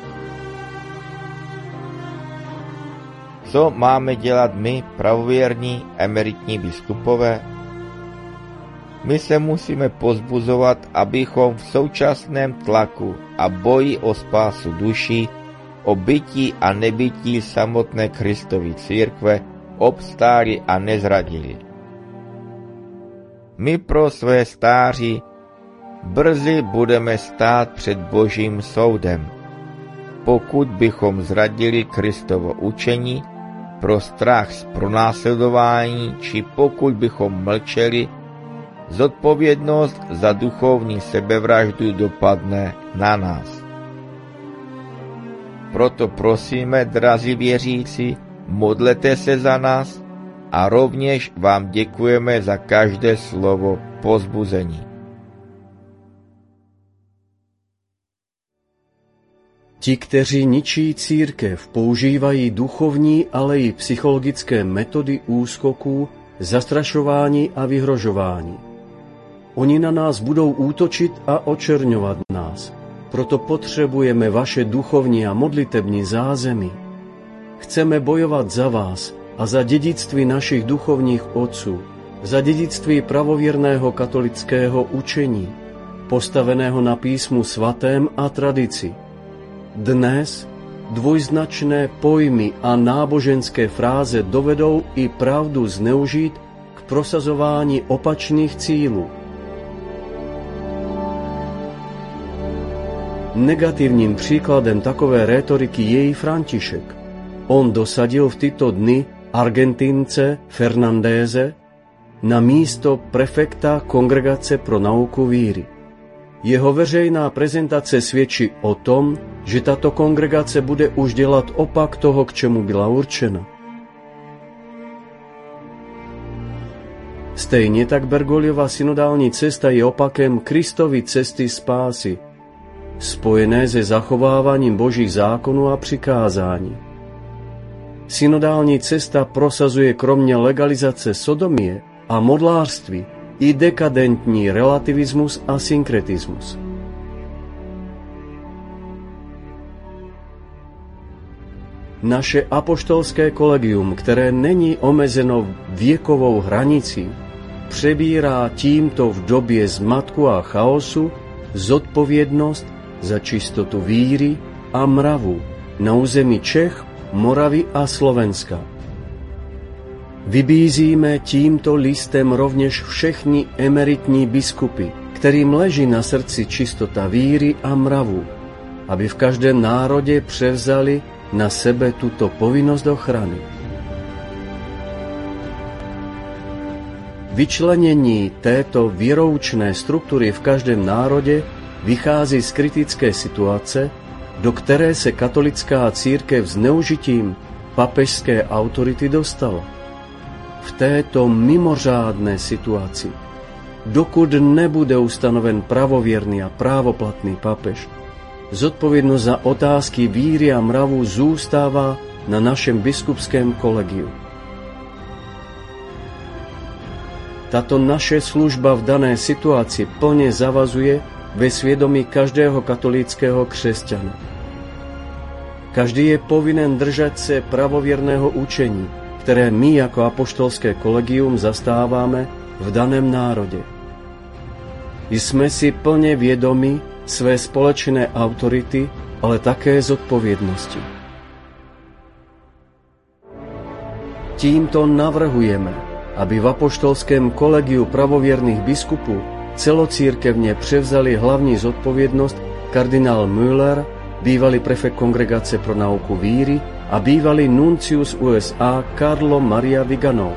Co máme dělat my, pravověrní emeritní biskupové? My se musíme povzbuzovat, abychom v současném tlaku a boji o spásu duší, o bytí a nebytí samotné Kristovy církve obstáli a nezradili. My pro své stáří brzy budeme stát před Božím soudem. Pokud bychom zradili Kristovo učení pro strach z pronásledování, či pokud bychom mlčeli, zodpovědnost za duchovní sebevraždu dopadne na nás. Proto prosíme, drazí věřící, modlete se za nás a rovněž vám děkujeme za každé slovo povzbuzení. Ti, kteří ničí církev, používají duchovní, ale i psychologické metody úskoků, zastrašování a vyhrožování. Oni na nás budou útočit a očerňovat nás. Proto potřebujeme vaše duchovní a modlitební zázemí. Chceme bojovat za vás a za dědictví našich duchovních otců, za dědictví pravověrného katolického učení, postaveného na písmu svatém a tradici. Dnes dvojznačné pojmy a náboženské fráze dovedou i pravdu zneužít k prosazování opačných cílů. Negativním příkladem takové rétoriky je i František. On dosadil v tyto dny Argentince Fernandéze na místo prefekta Kongregace pro nauku víry. Jeho veřejná prezentace svědčí o tom, že tato kongregace bude už dělat opak toho, k čemu byla určena. Stejně tak Bergogliova synodální cesta je opakem Kristovy cesty spásy, spojené se zachováváním božích zákonů a přikázání. Synodální cesta prosazuje kromě legalizace sodomie a modlářství i dekadentní relativismus a synkretismus. Naše apoštolské kolegium, které není omezeno věkovou hranicí, přebírá tímto v době zmatku a chaosu zodpovědnost za čistotu víry a mravu na území Čech, Moravy a Slovenska. Vybízíme tímto listem rovněž všechny emeritní biskupy, kterým leží na srdci čistota víry a mravu, aby v každém národě převzali na sebe tuto povinnost ochrany. Vyčlenění této věroučné struktury v každém národě vychází z kritické situace, do které se katolická církev zneužitím papežské autority dostala. V této mimořádné situaci, dokud nebude ustanoven pravověrný a právoplatný papež, zodpovědnost za otázky víry a mravu zůstává na našem biskupském kolegiu. Tato naše služba v dané situaci plně zavazuje ve svědomí každého katolického křesťana. Každý je povinen držet se pravověrného učení, které my jako apoštolské kolegium zastáváme v daném národě. Jsme si plně vědomi své společné autority, ale také zodpovědnosti. Tímto navrhujeme, aby v apoštolském kolegiu pravověrných biskupů celocírkevně převzali hlavní zodpovědnost kardinál Müller, bývalý prefekt Kongregace pro nauku víry a bývalý nuncius USA Carlo Maria Vigano.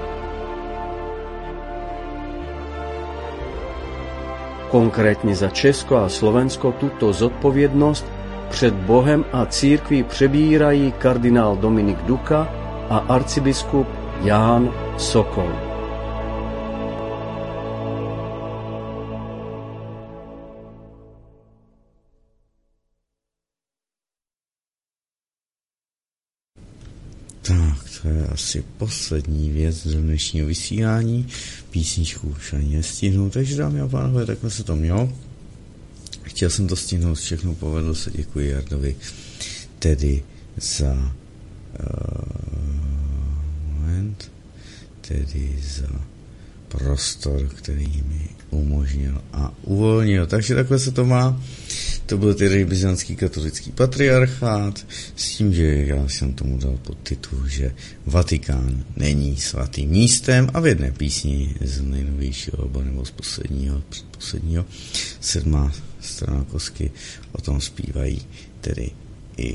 Konkrétně za Česko a Slovensko tuto zodpovědnost před Bohem a církví přebírají kardinál Dominik Duka a arcibiskup Ján Sokol. Tak, to je asi poslední věc do dnešního vysílání. Písničku už ani nestihnu, takže dámy a pánové, takhle se to mělo. Chtěl jsem to stihnout všechno, povedlo se, děkuji Jardovi tedy za prostor, který mi umožnil a uvolnil. Takže takhle se to má. To byl tedy byzantský katolický patriarchát s tím, že já jsem tomu dal podtitul, že Vatikán není svatým místem a v jedné písni z nejnovějšího alba nebo z předposledního 7. strana kosky o tom zpívají tedy i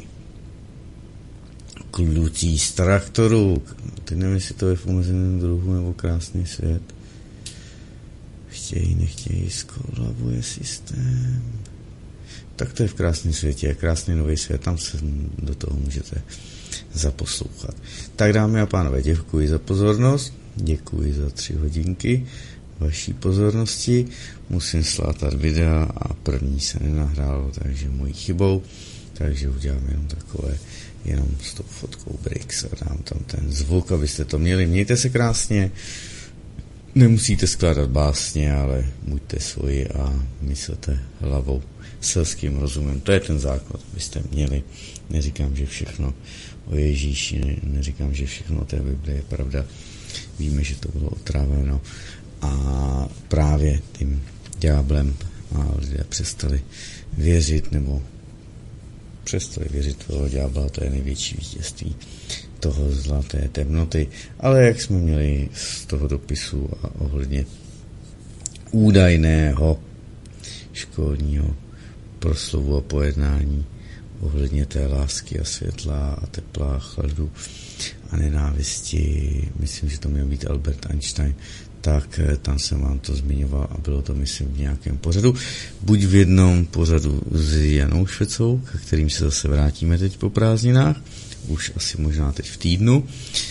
kluci z traktorů. Teď nevím, jestli to je v omezeném druhu nebo krásný svět. nechtějí, skolabuje systém. Tak to je v krásném světě, krásný nový svět, tam se do toho můžete zaposlouchat. Tak dámy a pánové, děkuji za pozornost, děkuji za 3 hodinky vaší pozornosti. Musím slátat videa a první se nenahrálo, takže mojí chybou, takže udělám jenom takové, jenom s tou fotkou Brix a dám tam ten zvuk, abyste to měli. Mějte se krásně, nemusíte skládat básně, ale buďte svoji a myslete hlavou, selským rozumem. To je ten základ, abyste měli. Neříkám, že všechno o Ježíši, neříkám, že všechno o té Bibli je pravda. Víme, že to bylo otráveno a právě tím ďáblem a lidé přestali věřit, nebo přestali věřit toho ďábla, to je největší vítězství toho zla, té temnoty. Ale jak jsme měli z toho dopisu a ohledně údajného školního proslovu a pojednání ohledně té lásky a světla a tepla, chladu a nenávisti, myslím, že to měl být Albert Einstein, tak tam jsem vám to zmiňoval a bylo to, myslím, v nějakém pořadu. Buď v jednom pořadu s Janou Švecou, ke kterým se zase vrátíme teď po prázdninách, už asi možná teď v týdnu,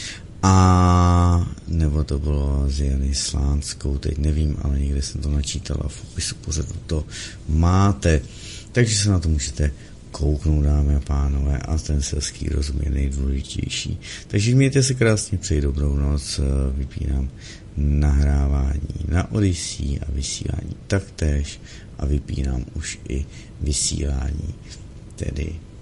a nebo to bylo s Jany Slánskou, teď nevím, ale někde jsem to načítal a v popisu pořadu to máte. Takže se na to můžete kouknout, dámy a pánové, a ten selský rozum je nejdůležitější. Takže mějte se krásně, přeji dobrou noc, vypínám nahrávání na Odyssey a vysílání taktéž a vypínám už i vysílání tedy